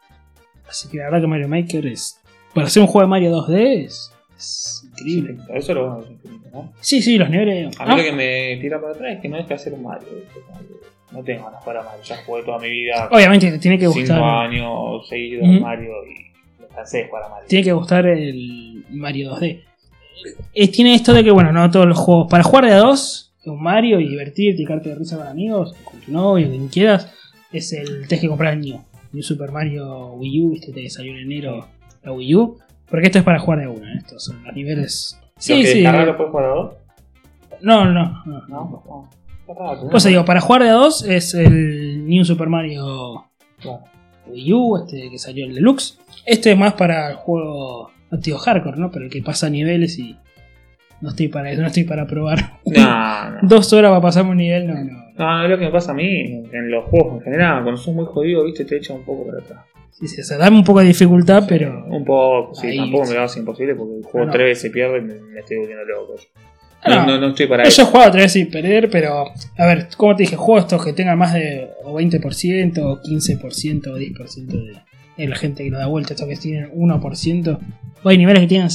Así que la verdad que Mario Maker es... Para hacer un juego de Mario 2D es increíble. Sí, eso lo bueno es infinito, ¿no? Sí, los niveles... A mí lo que me tira para atrás es que no deja de ser un Mario. ¿viste? No tengo ganas de jugar a Mario. Ya jugué toda mi vida. Obviamente te tiene que 5 gustar... años seguidos Ujú. Mario y me cansé de jugar a Mario. Tiene que gustar el Mario 2D. Tiene esto de que, bueno, no todos los juegos... Para jugar de a dos, un Mario y divertirte y quedarte de risa con amigos, con tu novio, quien quieras, es el... Tenés que comprar el New Super Mario Wii U, viste que salió en enero la Wii U. Porque esto es para jugar de uno, estos son los niveles... ¿Los que descargar lo puedes jugar a 2? No. No. Pues digo, para jugar de a dos es el New Super Mario Claro. Wii U, que salió el Deluxe. Este es más para el juego, no te digo hardcore, ¿no? Pero el que pasa niveles y no estoy para eso, no estoy para probar. No. 2 horas para pasarme un nivel, no. No, es lo que me pasa a mí en los juegos en general. Cuando sos muy jodido, viste, te echa un poco para atrás. Sí, o sea, dame un poco de dificultad, pero... Un poco, sí, Ahí, tampoco sí. me lo hace imposible porque el juego No. 3 veces pierde y me estoy volviendo loco. No. No estoy para Yo eso. he jugado 3 veces sin perder, pero... A ver, como te dije, juego estos que tengan más de o 20%, o 15%, o 10% de la gente que lo da vuelta. Estos que tienen 1%. O hay niveles que tienen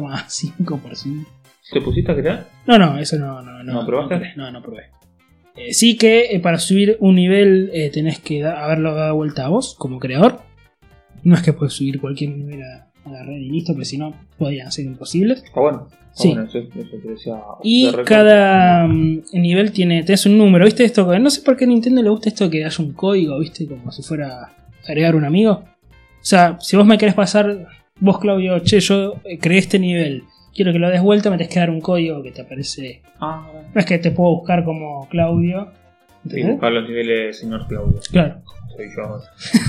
0,5%. ¿Te pusiste a crear? No, eso no. ¿No probaste? No probé. Sí que para subir un nivel tenés que haberlo dado vuelta a vos, como creador. No es que puedes subir cualquier nivel a la red y listo, porque si no, podrían ser imposibles. Está bueno. Sí. Bueno, eso te decía. Y de récord. cada nivel tenés un número, ¿viste? Esto que no sé por qué a Nintendo le gusta esto que haya un código, ¿viste? Como si fuera agregar un amigo. O sea, si vos me querés pasar, vos Claudio, che, yo creé este nivel, quiero que lo des vuelta, me tenés que dar un código que te aparece. Ah, No es que te puedo buscar como Claudio. y ¿Entendés? buscar los niveles, señor Claudio. Claro. Soy yo.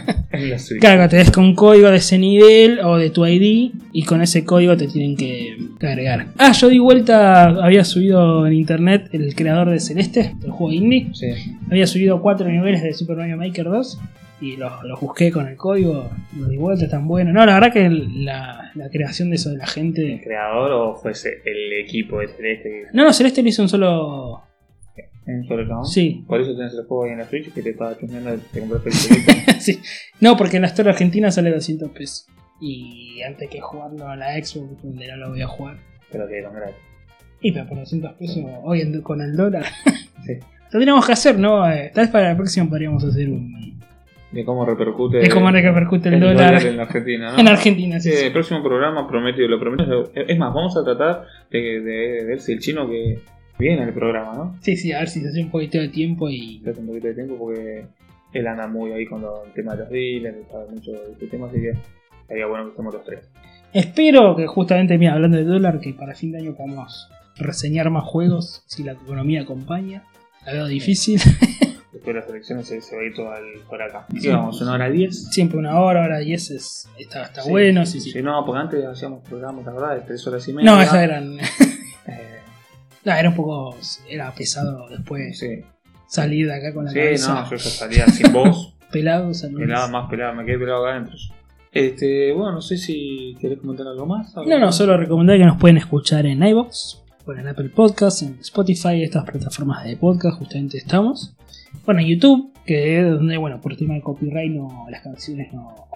En la Switch. Claro, te des con un código de ese nivel o de tu ID y con ese código te tienen que agregar. Yo di vuelta, había subido en internet el creador de Celeste, del juego indie. Sí. Había subido 4 niveles de Super Mario Maker 2 y los busqué con el código, los di vuelta, están buenos. No, la verdad que la creación de eso de la ¿El gente... creador o fuese el equipo de Celeste? No, Celeste lo hizo un solo... ¿En un solo account? Sí. Por eso tenés el juego ahí en la Switch que te estaba chusmeando, te compraste el Celeste. Sí. No, porque en la Store Argentina sale 200 pesos. Y antes que jugarlo a la Xbox, donde no lo voy a jugar. Pero te dieron gratis. Y pero por 200 pesos hoy con el dólar. Sí. Lo tenemos que hacer, ¿no? Tal vez para la próxima podríamos hacer un... De cómo repercute. De cómo repercute el dólar en la Argentina, ¿no? en Argentina, sí. Sí, el próximo programa lo prometo. Es más, vamos a tratar de ver si el chino que viene al programa, ¿no? Sí, a ver si se hace un poquito de tiempo y... Se hace un poquito de tiempo porque él anda muy ahí con el tema de los dealers, sabe mucho de este tema, así que sería bueno que estemos los tres. Espero que justamente, mira, hablando de dólar, que para fin de año podamos reseñar más juegos, si la economía acompaña. La veo difícil. Después de las elecciones se va a ir todo por acá. ¿Qué vamos? ¿1 hora 10? Siempre una hora 10 está Sí, bueno. Sí, Sí. no, porque antes hacíamos programas, ¿te acordás? De 3 horas y media. No, esas eran... Eh, era un poco... Era pesado después sí, salir de acá con la sí, cabeza no, yo ya salía sin voz. pelado. Salir. Más pelado, me quedé pelado acá adentro. Bueno, no sé si querés comentar algo más. No, solo recomendar que nos pueden escuchar en iVoox, en Apple Podcasts, en Spotify, estas plataformas de podcast, justamente estamos. Bueno, en YouTube, que es donde, bueno, por tema de copyright las canciones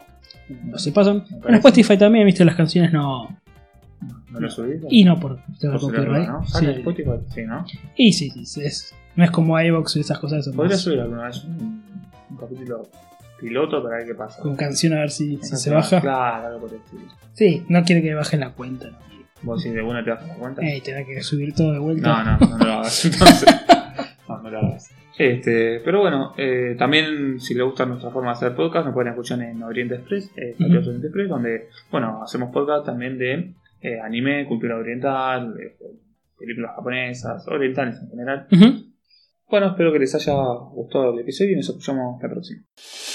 no se pasan. En Spotify también, viste, las canciones no lo subís. y no por tema de Por copyright. ¿no? ¿Sale en Sí. Spotify? Sí, ¿no? Y sí, no es como iVoox y esas cosas. Son Podría más subir alguna vez un capítulo piloto para ver qué pasa. con canción a ver si se baja. Claro, algo por el estilo. Sí, no quiere que bajen la cuenta, ¿no? Vos si de una te das cuenta. Tener que subir todo de vuelta. No lo hagas entonces. No lo hagas. Pero bueno, también si les gusta nuestra forma de hacer podcast, nos pueden escuchar en Oriente Express, Oriente Express, donde bueno, hacemos podcast también de anime, cultura oriental, películas japonesas, orientales en general. Ujú. Bueno, espero que les haya gustado el episodio y nos escuchamos la próxima.